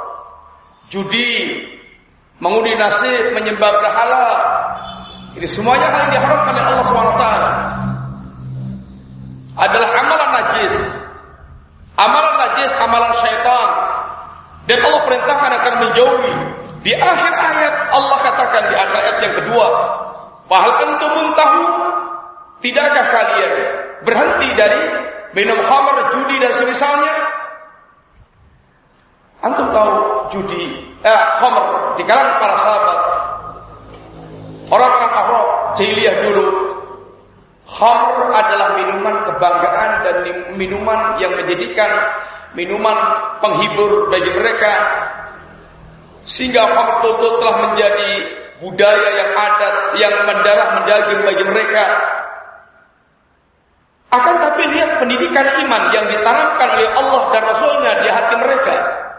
judi, mengundi nasib, menyembah berhala. Ini semuanya hal yang diharamkan oleh Allah Subhanahu wa taala. Adalah amalan najis. Amalan najis, amalan syaitan. Dan Allah perintahkan akan menjauhi. Di akhir ayat Allah katakan di akhir ayat yang kedua, "Fahal antum muntahun?" Tidakkah kalian berhenti dari minum khamr, judi dan semisalnya? Antum tahu judi, eh, khamr di kalangan para sahabat, orang-orang Arab jahiliyah dulu, khamr adalah minuman kebanggaan dan minuman yang menjadikan minuman penghibur bagi mereka, sehingga khamr itu telah menjadi budaya yang adat, yang mendarah mendaging bagi mereka. Akan tapi lihat pendidikan iman yang ditanamkan oleh Allah dan Rasulnya di hati mereka,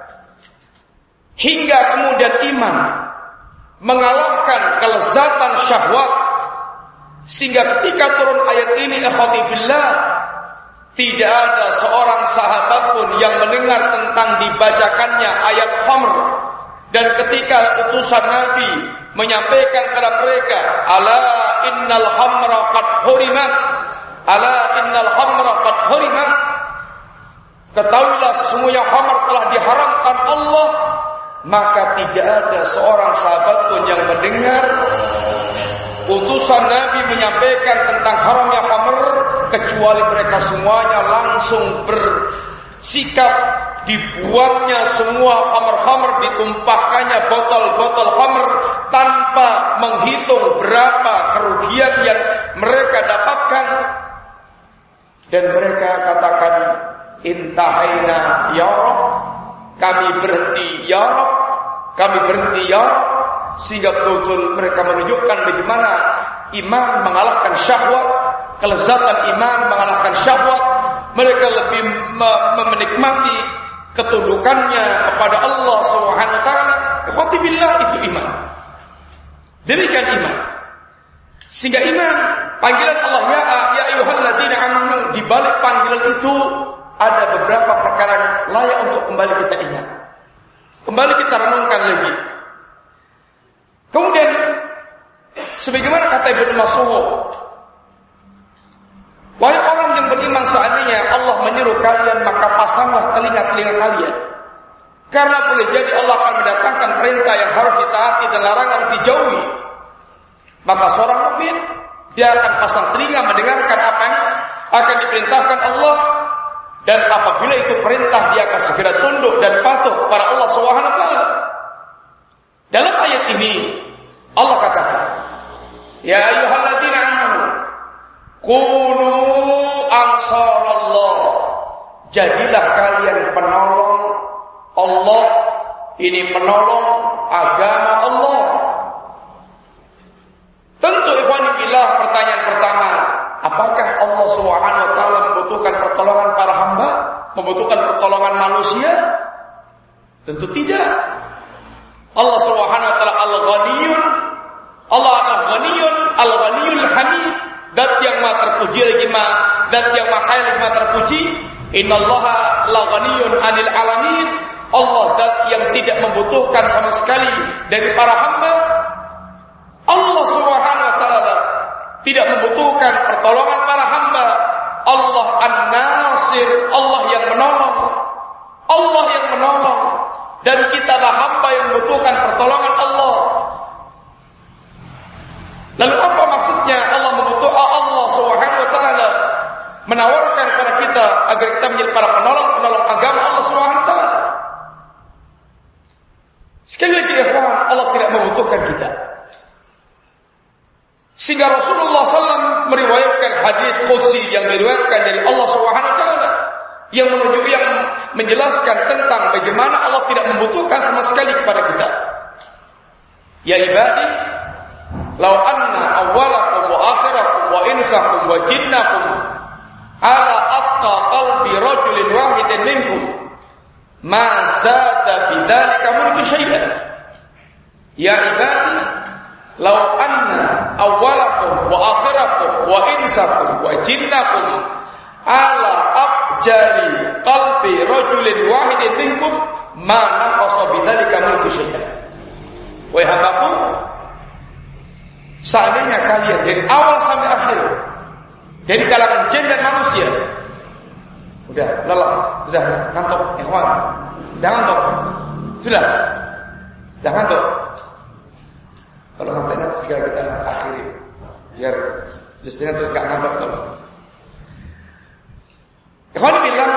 hingga kemudian iman mengalahkan kelezatan syahwat, sehingga ketika turun ayat ini, ikhwati billah, tidak ada seorang sahabat pun yang mendengar tentang dibacakannya ayat khamr. Dan ketika utusan Nabi menyampaikan kepada mereka, ala innal khamra qad hurimat, ala innal khamra qad hurimat, ketahuilah sesungguhnya khamr telah diharamkan Allah, maka tidak ada seorang sahabat pun yang mendengar utusan Nabi menyampaikan tentang haramnya khamr, kecuali mereka semuanya langsung bersikap dibuangnya semua khamr-khamr, ditumpahkannya botol-botol khamr tanpa menghitung berapa kerugian yang mereka dapatkan, dan mereka katakan intahaina ya Rabb, kami berhenti ya Rabb, kami berhenti ya Rabb, sehingga betul-betul mereka menunjukkan bagaimana iman mengalahkan syahwat, kelezatan iman mengalahkan syahwat. Mereka lebih menikmati ketundukannya kepada Allah Subhanahu wa taala. Ikhwati billah, itu iman. Demikian iman. Sehingga iman, panggilan Allah ya ya ayyuhalladzina amanu, di balik panggilan itu ada beberapa perkara yang layak untuk kembali kita ingat. Kembali kita renungkan lagi. Kemudian sebagaimana kata Ibnu Mas'ud, wahai orang yang beriman, seandainya Allah menyuruh kalian, maka pasanglah telinga-telinga kalian. Karena boleh jadi Allah akan mendatangkan perintah yang harus ditaati dan larangan dijauhi. Maka seorang mukmin, dia akan pasang telinga mendengarkan apa yang akan diperintahkan Allah, dan apabila itu perintah, dia akan segera tunduk dan patuh kepada Allah Subhanahu wa taala. Dalam ayat ini Allah katakan, ya ayyuhalladzina amanu kunu ansarallah, jadilah kalian penolong Allah. Ini penolong agama Allah. Tentu ikhwani billah, pertanyaan pertama, apakah Allah Subhanahu wa taala membutuhkan pertolongan para hamba, membutuhkan pertolongan manusia? Tentu tidak. Allah Subhanahu wa taala Al-Ghaniyun, Allah adalah Ghaniyun, Al-Ghaniyul Hamid, zat yang maha terpuji lagi maha, zat yang maha kaya lagi maha terpuji. Innallaha la ghaniyun 'anil 'alamin, Allah zat yang tidak membutuhkan sama sekali dari para hamba. Allah Subhanahu wa taala tidak membutuhkan pertolongan para hamba. Allah An-Nasir, Allah yang menolong, Allah yang menolong. Dan kitalah hamba yang membutuhkan pertolongan Allah. Lalu apa maksudnya Allah membutuhkan? Allah Subhanahu wa taala menawarkan kepada kita agar kita menjadi para penolong-penolong agama Allah Subhanahu wa taala. Sekali lagi ikhwan, Allah tidak membutuhkan kita. Sehingga Rasulullah sallallahu alaihi wasallam meriwayatkan hadis qudsi yang diriwayatkan dari Allah Subhanahu wa taala, yang menunjuk, yang menjelaskan tentang bagaimana Allah tidak membutuhkan sama sekali kepada kita. Ya ibadi, law anna awwalakum wa akhirakum wa insakum wa jinnakum ala atqa qalbi rajulin wahidin minkum ma zada bidzalika mulki syai'an. Ya ibadi, law anna awwalakum wa akhirakum wa insakum wa jinnakum ala abjari qalbi rajulin wahidin minkum ma naqasa bidzalika mulki syai'an. Wahai hambaku, seandainya kalian dari awal sampai akhir, dari kalangan jin dan manusia, udah lelah, sudah ngantuk, ikhwan, sudah ngantuk, sudah, sudah ngantuk. Kalau ngantuk nanti segera kita akhiri, biar justru terus gak ngantuk. Kalau ikhwan bilang,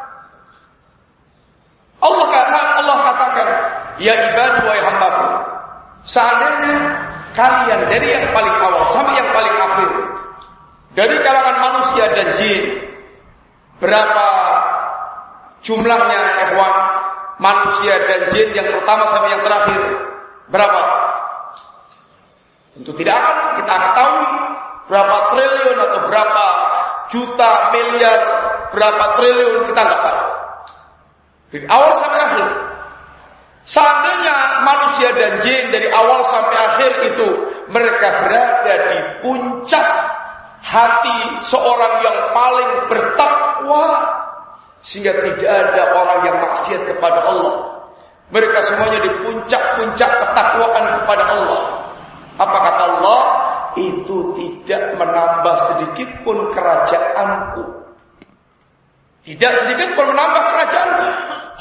Allah kata, Allah katakan, ya ibadu wa hambaku, seandainya kalian dari yang paling awal sampai yang paling akhir, dari kalangan manusia dan jin, berapa jumlahnya ikhwan, manusia dan jin yang pertama sampai yang terakhir, berapa? Tentu tidak akan kita ketahui berapa triliun atau berapa juta, miliar, berapa triliun, kita nggak tahu. Dari awal sampai akhir. Seandainya manusia dan jin dari awal sampai akhir itu mereka berada di puncak hati seorang yang paling bertakwa, sehingga tidak ada orang yang maksiat kepada Allah. Mereka semuanya di puncak-puncak ketakwaan kepada Allah. Apa kata Allah? Itu tidak menambah sedikit pun kerajaanku. Tidak sedikit pun menambah kerajaanku.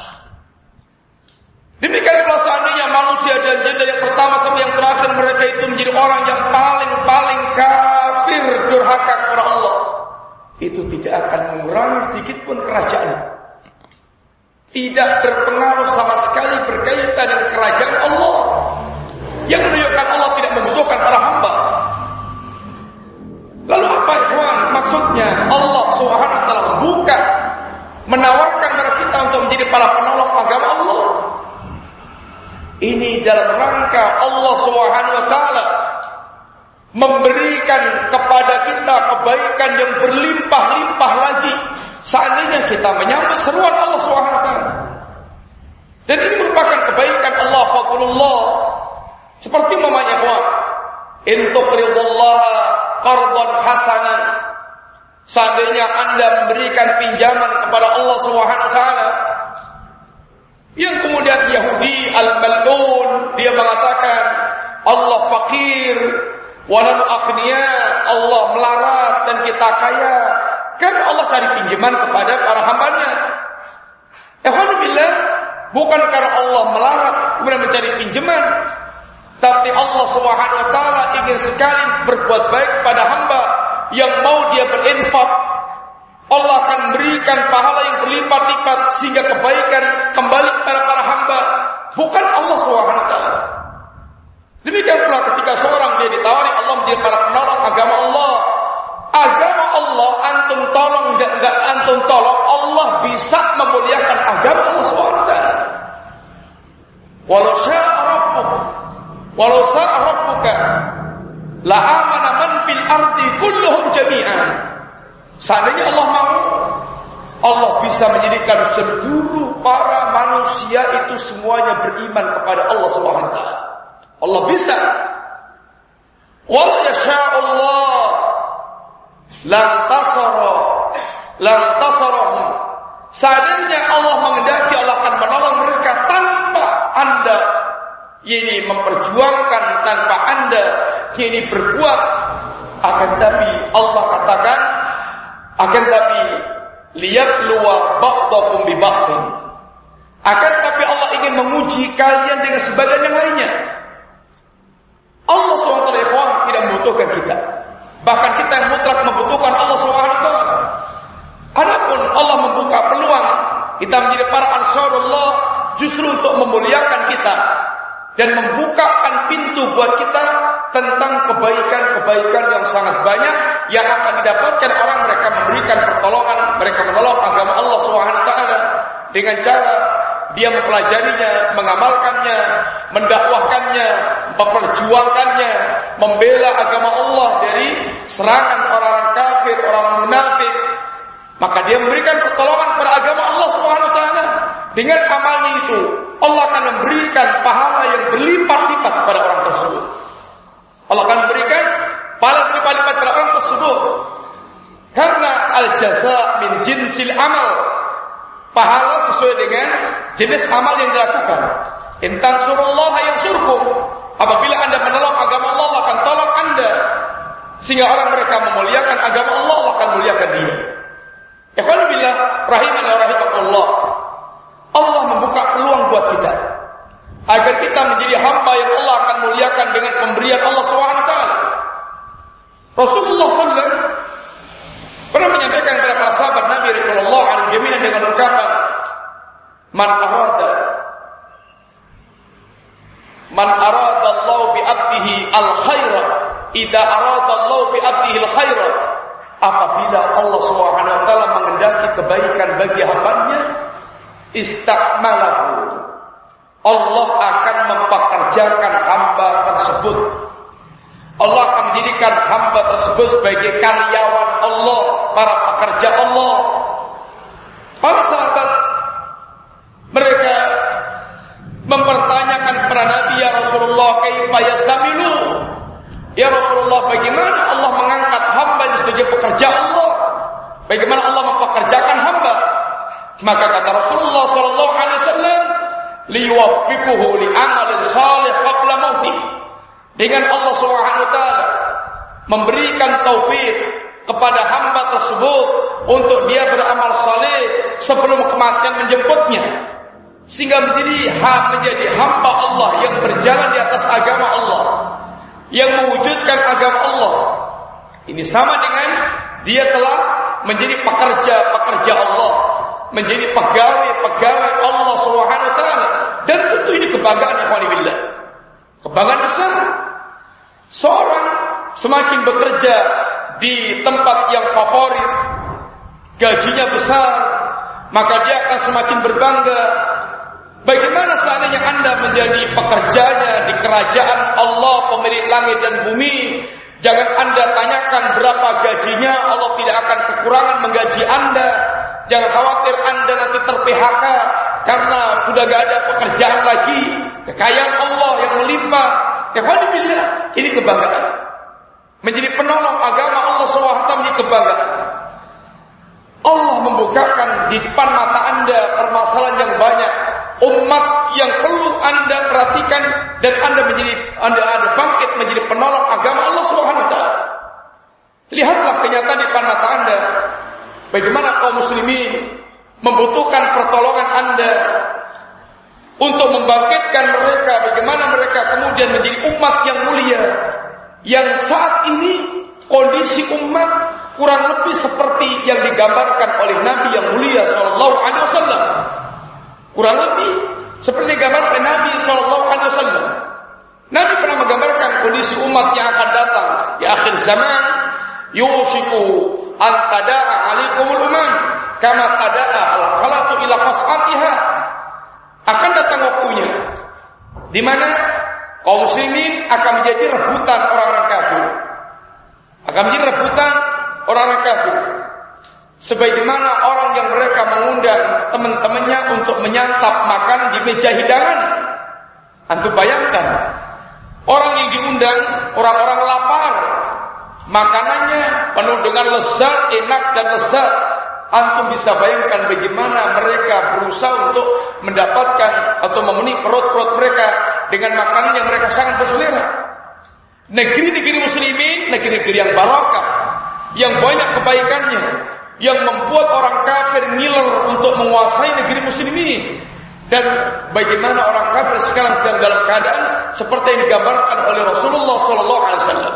Demikian pula seandainya manusia dan jin dari yang pertama sampai yang terakhir mereka itu menjadi orang yang paling-paling kafir, durhaka kepada Allah, itu tidak akan mengurangi sedikit pun kerajaan. tidak berpengaruh sama sekali berkaitan dengan kerajaan Allah, yang menunjukkan Allah tidak membutuhkan para hamba. Lalu apa ikhwan maksudnya Allah Subhanahu wa taala membuka, menawarkan kepada kita untuk menjadi para penolong agama Allah? Ini dalam rangka Allah Subhanahu wa taala memberikan kepada kita kebaikan yang berlimpah-limpah lagi seandainya kita menyambut seruan Allah Subhanahu wa taala. Dan ini merupakan kebaikan Allah, fadlullah. Seperti mamanya ikhwan, in tuqridullaha qardan hasanan. Seandainya Anda memberikan pinjaman kepada Allah Subhanahu wa taala, yang kemudian Yahudi al-mal'un dia mengatakan Allah fakir, walau akhniya, Allah melarat dan kita kaya. Kan Allah cari pinjaman kepada para hambanya. Alhamdulillah, bukan karena Allah melarat kemudian mencari pinjaman, tapi Allah Subhanahu wa taala ingin sekali berbuat baik kepada hamba yang mau dia berinfak. Allah akan berikan pahala yang berlipat-lipat sehingga kebaikan kembali kepada para hamba, bukan Allah Subhanahu wa taala. Demikian pula ketika seorang dia ditawari Allah menjadi para penolong agama Allah. Agama Allah antum tolong enggak antum tolong, Allah bisa memuliakan agama Allah Subhanahu wa taala. Walau syaa rabbuk, walau syaa rabbuka la amana man fil ardi kulluhum jami'an. Seandainya Allah mau, Allah bisa menjadikan seluruh para manusia itu semuanya beriman kepada Allah Subhanahu wa taala. Allah bisa. Wala yasha'ullah lan tasara lan tasarahum. Seandainya Allah mengendaki, Allah akan menolong mereka tanpa Anda ini memperjuangkan, tanpa Anda ini berbuat. Akan tapi Allah katakan, akan tapi liyabluwa ba'dakum bi ba'din. Akan tapi Allah ingin menguji kalian dengan sebagian yang lainnya. Allah subhanahu wa taala ikhwan tidak membutuhkan kita. Bahkan kita yang mutlak membutuhkan Allah subhanahu wa taala. Adapun Allah membuka peluang kita menjadi para ansarullah justru untuk memuliakan kita dan membukakan pintu buat kita tentang kebaikan-kebaikan yang sangat banyak yang akan didapatkan orang mereka memberikan pertolongan, mereka menolong agama Allah subhanahu wa taala dengan cara dia mempelajarinya, mengamalkannya, mendakwahkannya, memperjuangkannya, membela agama Allah dari serangan orang-orang kafir, orang-orang munafik. Maka dia memberikan pertolongan kepada agama Allah subhanahu wa taala. Dengan amalnya itu, Allah akan memberikan pahala yang berlipat-lipat kepada orang tersebut. Allah akan memberikan pahala berlipat-lipat kepada orang tersebut. Karena al-jaza min jinsil amal. Pahala sesuai dengan jenis amal yang dilakukan. In tansurullaha yansurkum. Apabila Anda menolong agama Allah, Allah akan tolong Anda. Sehingga orang mereka memuliakan agama Allah, Allah akan muliakan dia. Ikhwan billah rahimani wa rahimakumullah. Allah membuka peluang buat kita agar kita menjadi hamba yang Allah akan muliakan dengan pemberian Allah subhanahu wa taala. Rasulullah sallallahu alaihi wasallam pernah menyampaikan kepada para sahabat Nabi radhiyallahu anhu jami'an dengan ungkapan man arada man arada Allah bi 'abdihi al-khaira idza arada Allah bi 'abdihi al-khaira. Apabila Allah subhanahu wa taala mengendaki kebaikan bagi hambanya, istakmalahu, Allah akan mempekerjakan hamba tersebut. Allah akan menjadikan hamba tersebut sebagai karyawan Allah, para pekerja Allah. Para sahabat mereka mempertanyakan kepada Nabi, ya Rasulullah, kaifa yastamilu? Ya Rasulullah, bagaimana Allah mengangkat hamba sebagai pekerja Allah? Bagaimana Allah mempekerjakan hamba? Maka kata Rasulullah sallallahu alaihi wasallam, liwaffiquhu li amalin salih qabla mauti. Dengan Allah subhanahu wa taala memberikan taufik kepada hamba tersebut untuk dia beramal saleh sebelum kematian menjemputnya, sehingga menjadi menjadi hamba Allah yang berjalan di atas agama Allah, yang mewujudkan agama Allah. Ini sama dengan dia telah menjadi pekerja-pekerja Allah. menjadi pegawai-pegawai Allah Subhanahu wa taala. Dan tentu ini kebanggaan ikhwan billah. Kebanggaan besar. Seorang semakin bekerja di tempat yang favorit, gajinya besar, maka dia akan semakin berbangga. Bagaimana seandainya Anda menjadi pekerjanya di kerajaan Allah, pemilik langit dan bumi? Jangan Anda tanyakan berapa gajinya, Allah tidak akan kekurangan menggaji Anda. Jangan khawatir Anda nanti ter-P H K karena sudah gak ada pekerjaan lagi. Kekayaan Allah yang melimpah. Alhamdulillah, ini kebanggaan. Menjadi penolong agama Allah subhanahu wa taala menjadi kebanggaan. Allah membukakan di depan mata Anda permasalahan yang banyak, umat yang perlu Anda perhatikan, dan Anda menjadi Anda ada bangkit menjadi penolong agama Allah subhanahu wa taala. Lihatlah kenyataan di depan mata Anda, bagaimana kaum muslimin membutuhkan pertolongan Anda untuk membangkitkan mereka, bagaimana mereka kemudian menjadi umat yang mulia, yang saat ini kondisi umat kurang lebih seperti yang digambarkan oleh Nabi yang mulia sallallahu alaihi wasallam. Kurang lebih seperti digambarkan oleh Nabi sallallahu alaihi wasallam. Nabi pernah menggambarkan kondisi umat yang akan datang di akhir zaman, yushiku an tada'a alaikumul umam kama tada'a al-qalatu ila qas'atiha. Akan datang waktunya di mana kaum muslimin akan menjadi rebutan orang-orang kafir. Akan menjadi rebutan orang-orang kafir. Sebagaimana orang yang mereka mengundang teman-temannya untuk menyantap makan di meja hidangan. Antum bayangkan, orang yang diundang, orang-orang lapar, makanannya penuh dengan lezat, enak dan lezat. Antum bisa bayangkan bagaimana mereka berusaha untuk mendapatkan atau memenuhi perut-perut mereka dengan makanan yang mereka sangat berselera. Negeri-negeri muslimin, negeri-negeri yang barakah, yang banyak kebaikannya, yang membuat orang kafir ngiler untuk menguasai negeri muslimin. Dan bagaimana orang kafir sekarang sedang dalam keadaan seperti yang digambarkan oleh Rasulullah sallallahu alaihi wasallam.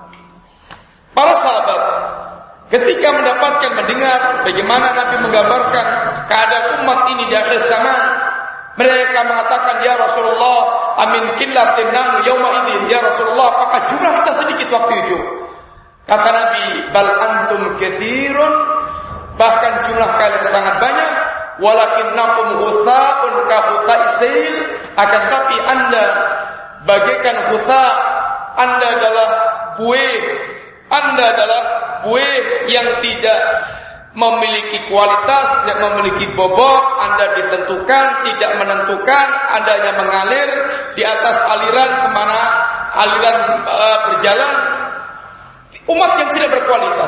Para sahabat ketika mendapatkan mendengar bagaimana Nabi menggambarkan keadaan umat ini di akhir zaman, mereka mengatakan, ya Rasulullah, amin qillatin nahnu yauma idzin. Ya Rasulullah, apakah jumlah kita sedikit waktu itu? Kata Nabi, bal antum katsirun, bahkan jumlah kalian sangat banyak, walakinnakum ghutsa'un ka ghutsa'il, akan tapi Anda bagaikan ghutsa, Anda adalah buih, Anda adalah buih yang tidak memiliki kualitas, tidak memiliki bobot, Anda ditentukan, tidak menentukan, Anda hanya mengalir di atas aliran kemana aliran uh, berjalan, umat yang tidak berkualitas.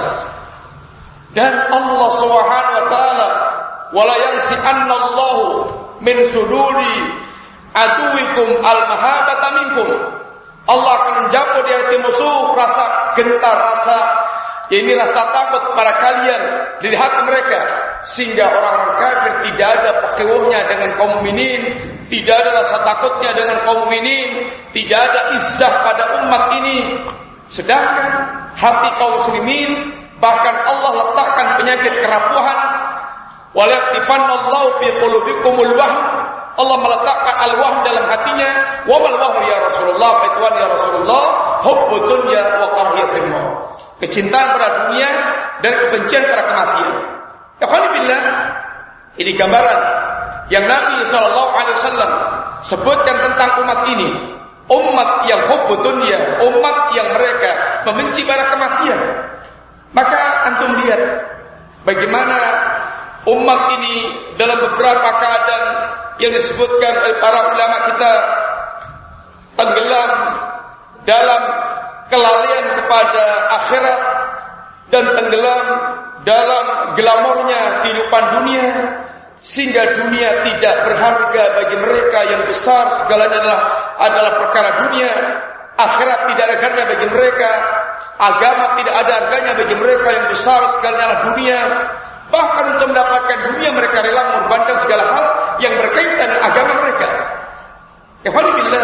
Dan Allah Subhanahu wa taala, wala yansi'anna Allahu min suduri aduwikum al-mahabata minkum. Allah akan menjauh di hati musuh rasa gentar, rasa ini rasa takut kepada kalian di hati mereka, sehingga orang-orang kafir tidak ada pakewuhnya dengan kaum mukminin, tidak ada rasa takutnya dengan kaum mukminin, tidak ada izzah pada umat ini. Sedangkan hati kaum muslimin, bahkan Allah letakkan penyakit kerapuhan. Walaqtifanallahu fi qulubikumul wahn. Allah meletakkan al-wahn dalam hatinya. Wa mal wahn ya Rasulullah, fatuan ya Rasulullah, hubbud dunya wa karahiyatul maut. Kecintaan pada dunia dan kebencian pada kematian. Alhamdulillah, ini gambaran yang Nabi sallallahu alaihi wasallam sebutkan tentang umat ini. Umat yang hubbud dunya, umat yang mereka membenci pada kematian. Maka antum lihat bagaimana umat ini dalam beberapa keadaan yang disebutkan oleh para ulama kita tenggelam dalam kelalaian kepada akhirat dan tenggelam dalam glamornya kehidupan dunia, sehingga dunia tidak berharga bagi mereka. Yang besar segalanya adalah adalah perkara dunia. Akhirat tidak ada harganya bagi mereka, agama tidak ada harganya bagi mereka. Yang besar segalanya adalah dunia. Bahkan untuk mendapatkan dunia mereka rela mengorbankan segala hal yang berkaitan dengan agama mereka. Alhamdulillah.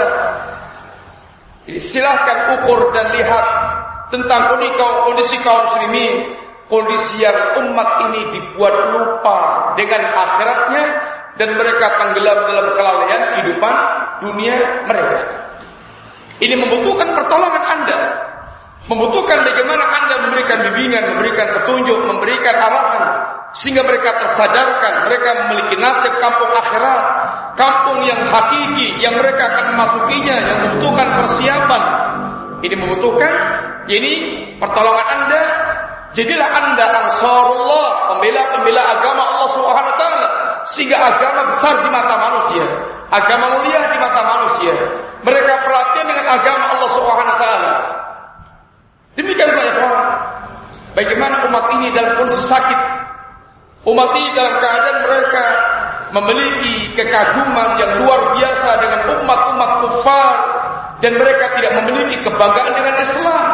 Silahkan ukur dan lihat tentang kondisi kaum muslimin, kondisi yang umat ini dibuat lupa dengan akhiratnya dan mereka tenggelam dalam kelalaian kehidupan dunia mereka. Ini membutuhkan pertolongan Anda, membutuhkan bagaimana Anda memberikan bimbingan, memberikan petunjuk, memberikan arahan, sehingga mereka tersadarkan, mereka memiliki nasib kampung akhirat, kampung yang hakiki, yang mereka akan memasukinya, yang membutuhkan persiapan. Ini membutuhkan, ini pertolongan Anda. Jadilah Anda ansarullah, pembela-pembela agama Allah Subhanahu wa taala, sehingga agama besar di mata manusia, agama mulia di mata manusia. Mereka perhatian dengan agama Allah Subhanahu wa taala. Demikianlah ya kawan, bagaimana umat ini dalam kondisi sakit, umat ini dalam keadaan mereka memiliki kekaguman yang luar biasa dengan umat-umat kufar, dan mereka tidak memiliki kebanggaan dengan Islam.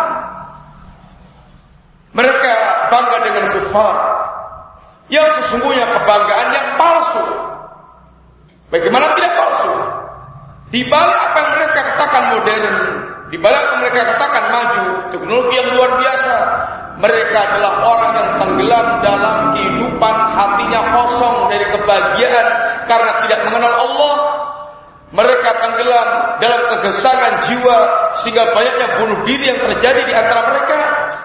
Mereka bangga dengan kufar yang sesungguhnya kebanggaan yang palsu. Bagaimana tidak palsu? Di balik apa yang mereka katakan modern, di balik apa yang mereka katakan maju, teknologi yang luar biasa, mereka adalah orang yang tenggelam dalam kehidupan, hatinya kosong dari kebahagiaan karena tidak mengenal Allah. Mereka tenggelam dalam kegesangan jiwa sehingga banyaknya bunuh diri yang terjadi di antara mereka.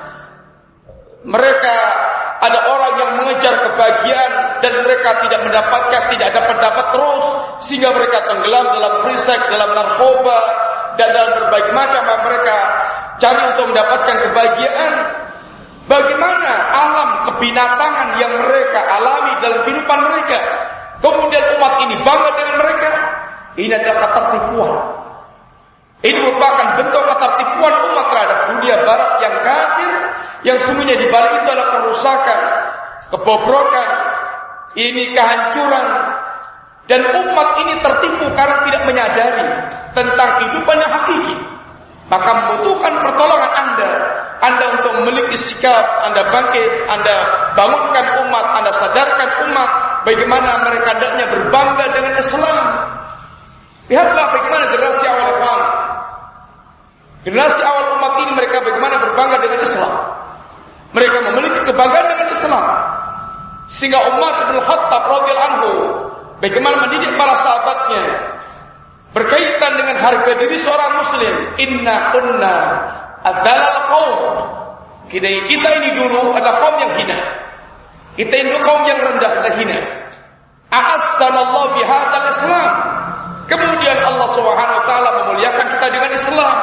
Mereka ada orang yang mengejar kebahagiaan dan mereka tidak mendapatkan, tidak dapat dapat terus, sehingga mereka tenggelam dalam free sex, dalam narkoba, dan dalam berbagai macam yang mereka cari untuk mendapatkan kebahagiaan. Bagaimana alam kebinatangan yang mereka alami dalam kehidupan mereka, kemudian umat ini bangga dengan mereka. Ini adalah ketertipuan. Ini merupakan bentuk ketertipuan umat terhadap dunia barat yang kafir, yang sungguhnya di balik itu adalah kerusakan, kebobrokan, ini kehancuran, dan umat ini tertipu karena tidak menyadari tentang kehidupan yang hakiki. Maka membutuhkan pertolongan Anda, Anda untuk memiliki sikap, Anda bangkit, Anda bangunkan umat, Anda sadarkan umat bagaimana mereka hendaknya berbangga dengan Islam. Lihatlah bagaimana generasi awal Islam. Generasi awal umat ini mereka bagaimana berbangga dengan Islam. Mereka memiliki kebanggaan dengan Islam. Sehingga Umar bin Khattab radhiyallahu anhu bagaimana mendidik para sahabatnya berkaitan dengan harga diri seorang muslim. Inna kunna adzalal qaum. Kita, kita ini dulu adalah kaum yang hina. Kita ini dulu kaum yang rendah dan hina. A'azzanallahu bihadzal Islam. Kemudian Allah Subhanahu wa taala memuliakan kita dengan Islam.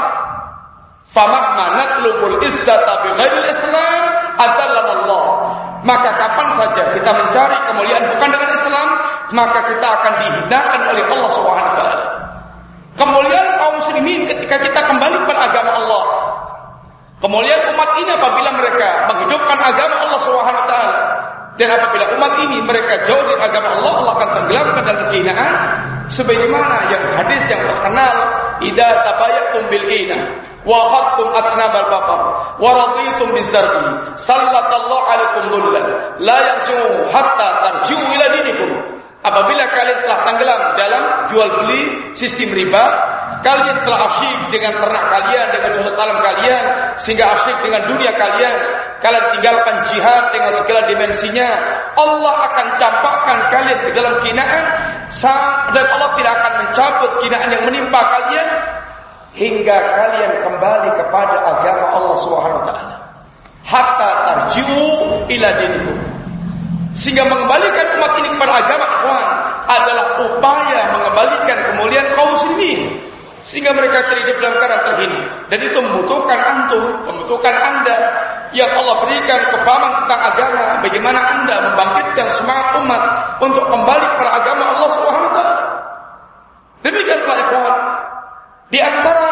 Famahma natlubul izzata bighairil Islam adzallana Allah. Maka kapan saja kita mencari kemuliaan bukan dengan Islam, maka kita akan dihinakan oleh Allah Subhanahu wa taala. Kemuliaan kaum muslimin ketika kita kembali kepada agama Allah. Kemuliaan umat ini apabila mereka menghidupkan agama Allah Subhanahu wa taala. Dan apabila umat ini mereka jauh dari agama Allah, Allah akan tenggelamkan dalam kehinaan. Sebagaimana yang hadis yang terkenal, idza tabayatum bil ina wa khattum atnabal baqar wa raditum bizarqi sallallahu alaikum dhullan la yansu hatta tarji'u ila dinikum. Apabila kalian telah tenggelam dalam jual beli sistem riba, kalian telah asyik dengan ternak kalian, dengan jodoh alam kalian, sehingga asyik dengan dunia kalian, kalian tinggalkan jihad dengan segala dimensinya, Allah akan campakkan kalian ke dalam kinaan, dan Allah tidak akan mencabut kinaan yang menimpa kalian hingga kalian kembali kepada agama Allah Subhanahu wa taala. Hatta tarji'u ila dinikum. Sehingga mengembalikan umat ini kepada agama ikhwan adalah upaya mengembalikan kemuliaan kaum muslimin, sehingga mereka terhidup dalam keadaan terhina. Dan itu membutuhkan antum, membutuhkan Anda yang Allah berikan kefahaman tentang agama, bagaimana Anda membangkitkan semangat umat untuk kembali kepada agama Allah Subhanahu wa taala. Demikianlah ikhwan, di antara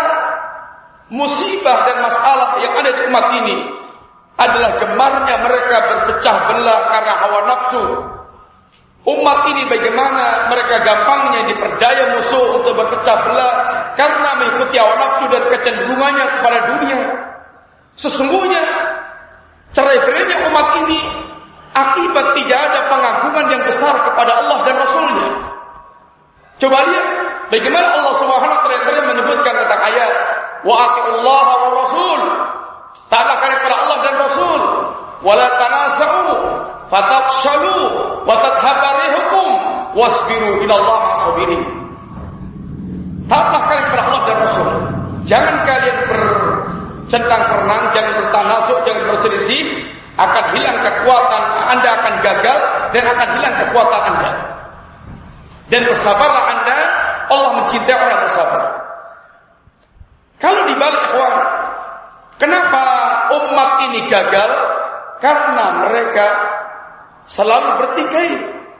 musibah dan masalah yang ada di umat ini adalah gemarnya mereka berpecah belah karena hawa nafsu. Umat ini bagaimana mereka gampangnya diperdaya musuh untuk berpecah belah karena mengikuti hawa nafsu dan kecenderungannya kepada dunia. Sesungguhnya cerai-berainya umat ini akibat tidak ada pengagungan yang besar kepada Allah dan Rasulnya. Coba lihat bagaimana Allah Subhanahu wa taala menyebutkan tentang ayat wa atiullaha wa rasul. Taatlah kalian kepada Allah dan Rasul. wala tanasa'u fatafshalu wa tadhhabu rihukum wasbiru ila Allah ma'as-sabirin. Taatlah kalian kepada Allah dan Rasul. Jangan kalian bercentang perenang, jangan bertanasuk, jangan berselisih, akan hilang kekuatan Anda, akan gagal dan akan hilang kekuatan Anda. Dan bersabarlah Anda, Allah mencintai orang yang bersabar. Kalau dibalik ikhwan, kenapa umat ini gagal? Karena mereka selalu bertikai.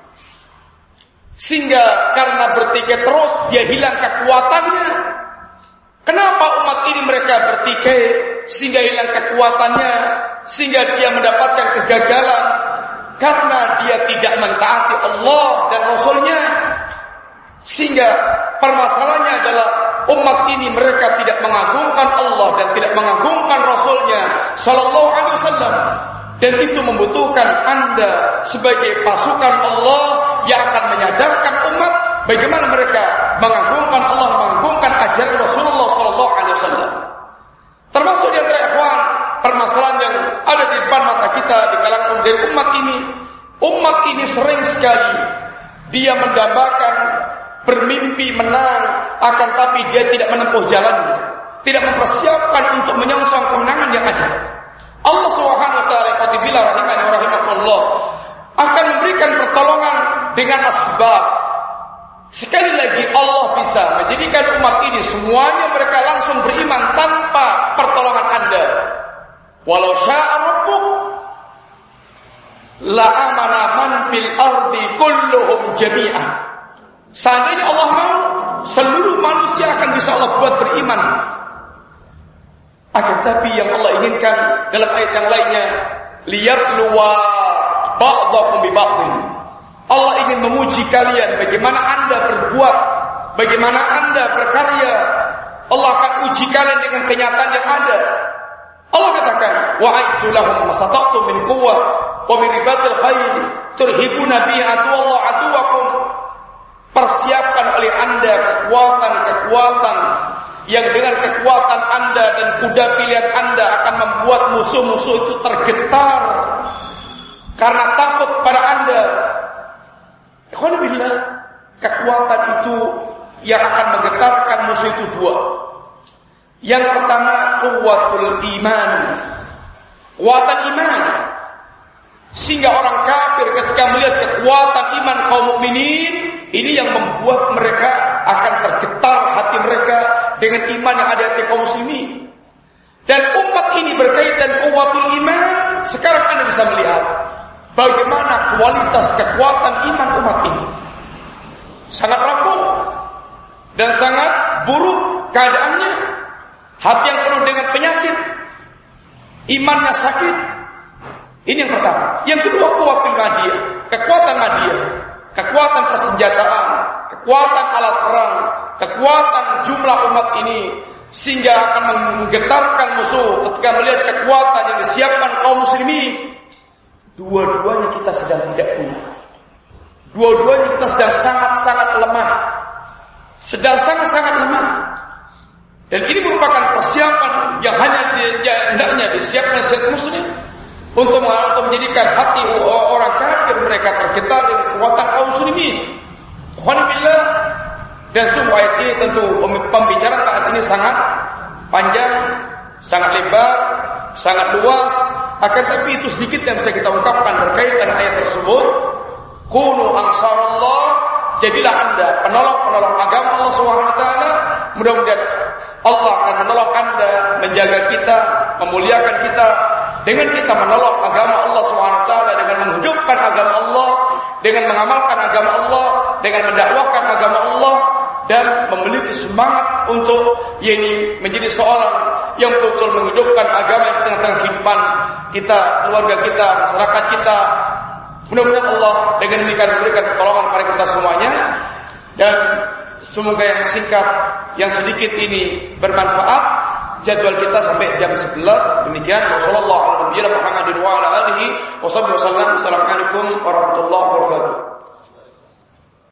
Sehingga karena bertikai terus dia hilang kekuatannya. Kenapa umat ini mereka bertikai sehingga hilang kekuatannya, sehingga dia mendapatkan kegagalan? Karena dia tidak mentaati Allah dan Rasulnya. Sehingga permasalahannya adalah umat ini mereka tidak mengagungkan Allah dan tidak mengagungkan Rasulnya Sallallahu Alaihi Wasallam. Dan itu membutuhkan Anda sebagai pasukan Allah yang akan menyadarkan umat bagaimana mereka mengagungkan Allah, mengagungkan ajaran Rasulullah Sallallahu Alaihi Wasallam. Termasuk di antara ikhwan permasalahan yang ada di depan mata kita di kalangan dari umat ini. Umat ini sering sekali dia mendambakan bermimpi menang, akan tapi dia tidak menempuh jalannya, tidak mempersiapkan untuk menyongsong kemenangan yang ada. Allah Subhanahu wa taala qadibila rahimani wa rahimakumullah akan memberikan pertolongan dengan asbab. Sekali lagi Allah bisa menjadikan umat ini semuanya mereka langsung beriman tanpa pertolongan Anda. Walau syaa rabbuk la amana man fil ardi kulluhum jami'an. Seandainya Allah mau, seluruh manusia akan bisa Allah buat beriman. Akan tapi yang Allah inginkan dalam ayat yang lainnya, liyabluwa ba'dakum bi ba'din. Allah ingin menguji kalian bagaimana Anda berbuat, bagaimana Anda berkarya. Allah akan uji kalian dengan kenyataan yang ada. Allah katakan, wa'idtu lahum masata'tum min quwwah wa min ribatil khair turhibuna bihi aduwallahu aduwakum. Persiapkan oleh Anda kekuatan-kekuatan yang dengan kekuatan Anda dan kuda pilihan Anda akan membuat musuh-musuh itu tergetar karena takut pada Anda. Alhamdulillah, kekuatan itu yang akan menggetarkan musuh itu dua. Yang pertama, kuwatul iman, kekuatan iman. Sehingga orang kafir ketika melihat kekuatan iman kaum mukminin, ini yang membuat mereka akan tergetar hati mereka dengan iman yang ada di kaum muslimin. Dan umat ini berkaitan kuwatul iman. Sekarang Anda bisa melihat bagaimana kualitas kekuatan iman umat ini. Sangat rapuh dan sangat buruk keadaannya. Hati yang penuh dengan penyakit, imannya sakit. Ini yang pertama. Yang kedua, kuwatul madiyah, kekuatan madiyah, kekuatan persenjataan, kekuatan alat perang, kekuatan jumlah umat ini, sehingga akan menggetarkan musuh ketika melihat kekuatan yang disiapkan kaum muslimin. Dua-duanya kita sedang tidak punya. Dua-duanya kita sedang sangat-sangat lemah, sedang sangat-sangat lemah. Dan ini merupakan persiapan yang hanya hendaknya disiapkan setiap muslim untuk menjadikan hati orang kafir mereka tergetar dengan kekuatan kaum muslimin. Alhamdulillah. Dan sungguh ayat ini tentu pembicaraan saat ini sangat panjang, sangat lebar, sangat luas. Akan tapi itu sedikit yang bisa kita ungkapkan berkaitan ayat tersebut. Kunu ansarallah, jadilah Anda penolong-penolong agama Allah Subhanahu wa taala. Mudah-mudahan Allah akan menolong Anda, menjaga kita, memuliakan kita dengan kita menolong agama Allah Subhanahu wa taala, dengan menghidupkan agama Allah, dengan mengamalkan agama Allah, dengan mendakwahkan agama Allah, dan memiliki semangat untuk yakni menjadi seorang yang betul-betul menghidupkan agama di tengah-tengah kehidupan kita, keluarga kita, masyarakat kita. Mudah-mudahan Allah dengan demikian memberikan pertolongan kepada kita semuanya, dan semoga yang singkat, yang sedikit ini bermanfaat. Jadwal kita sampai jam sebelas. Demikian. Wassalamualaikum warahmatullahi wabarakatuh.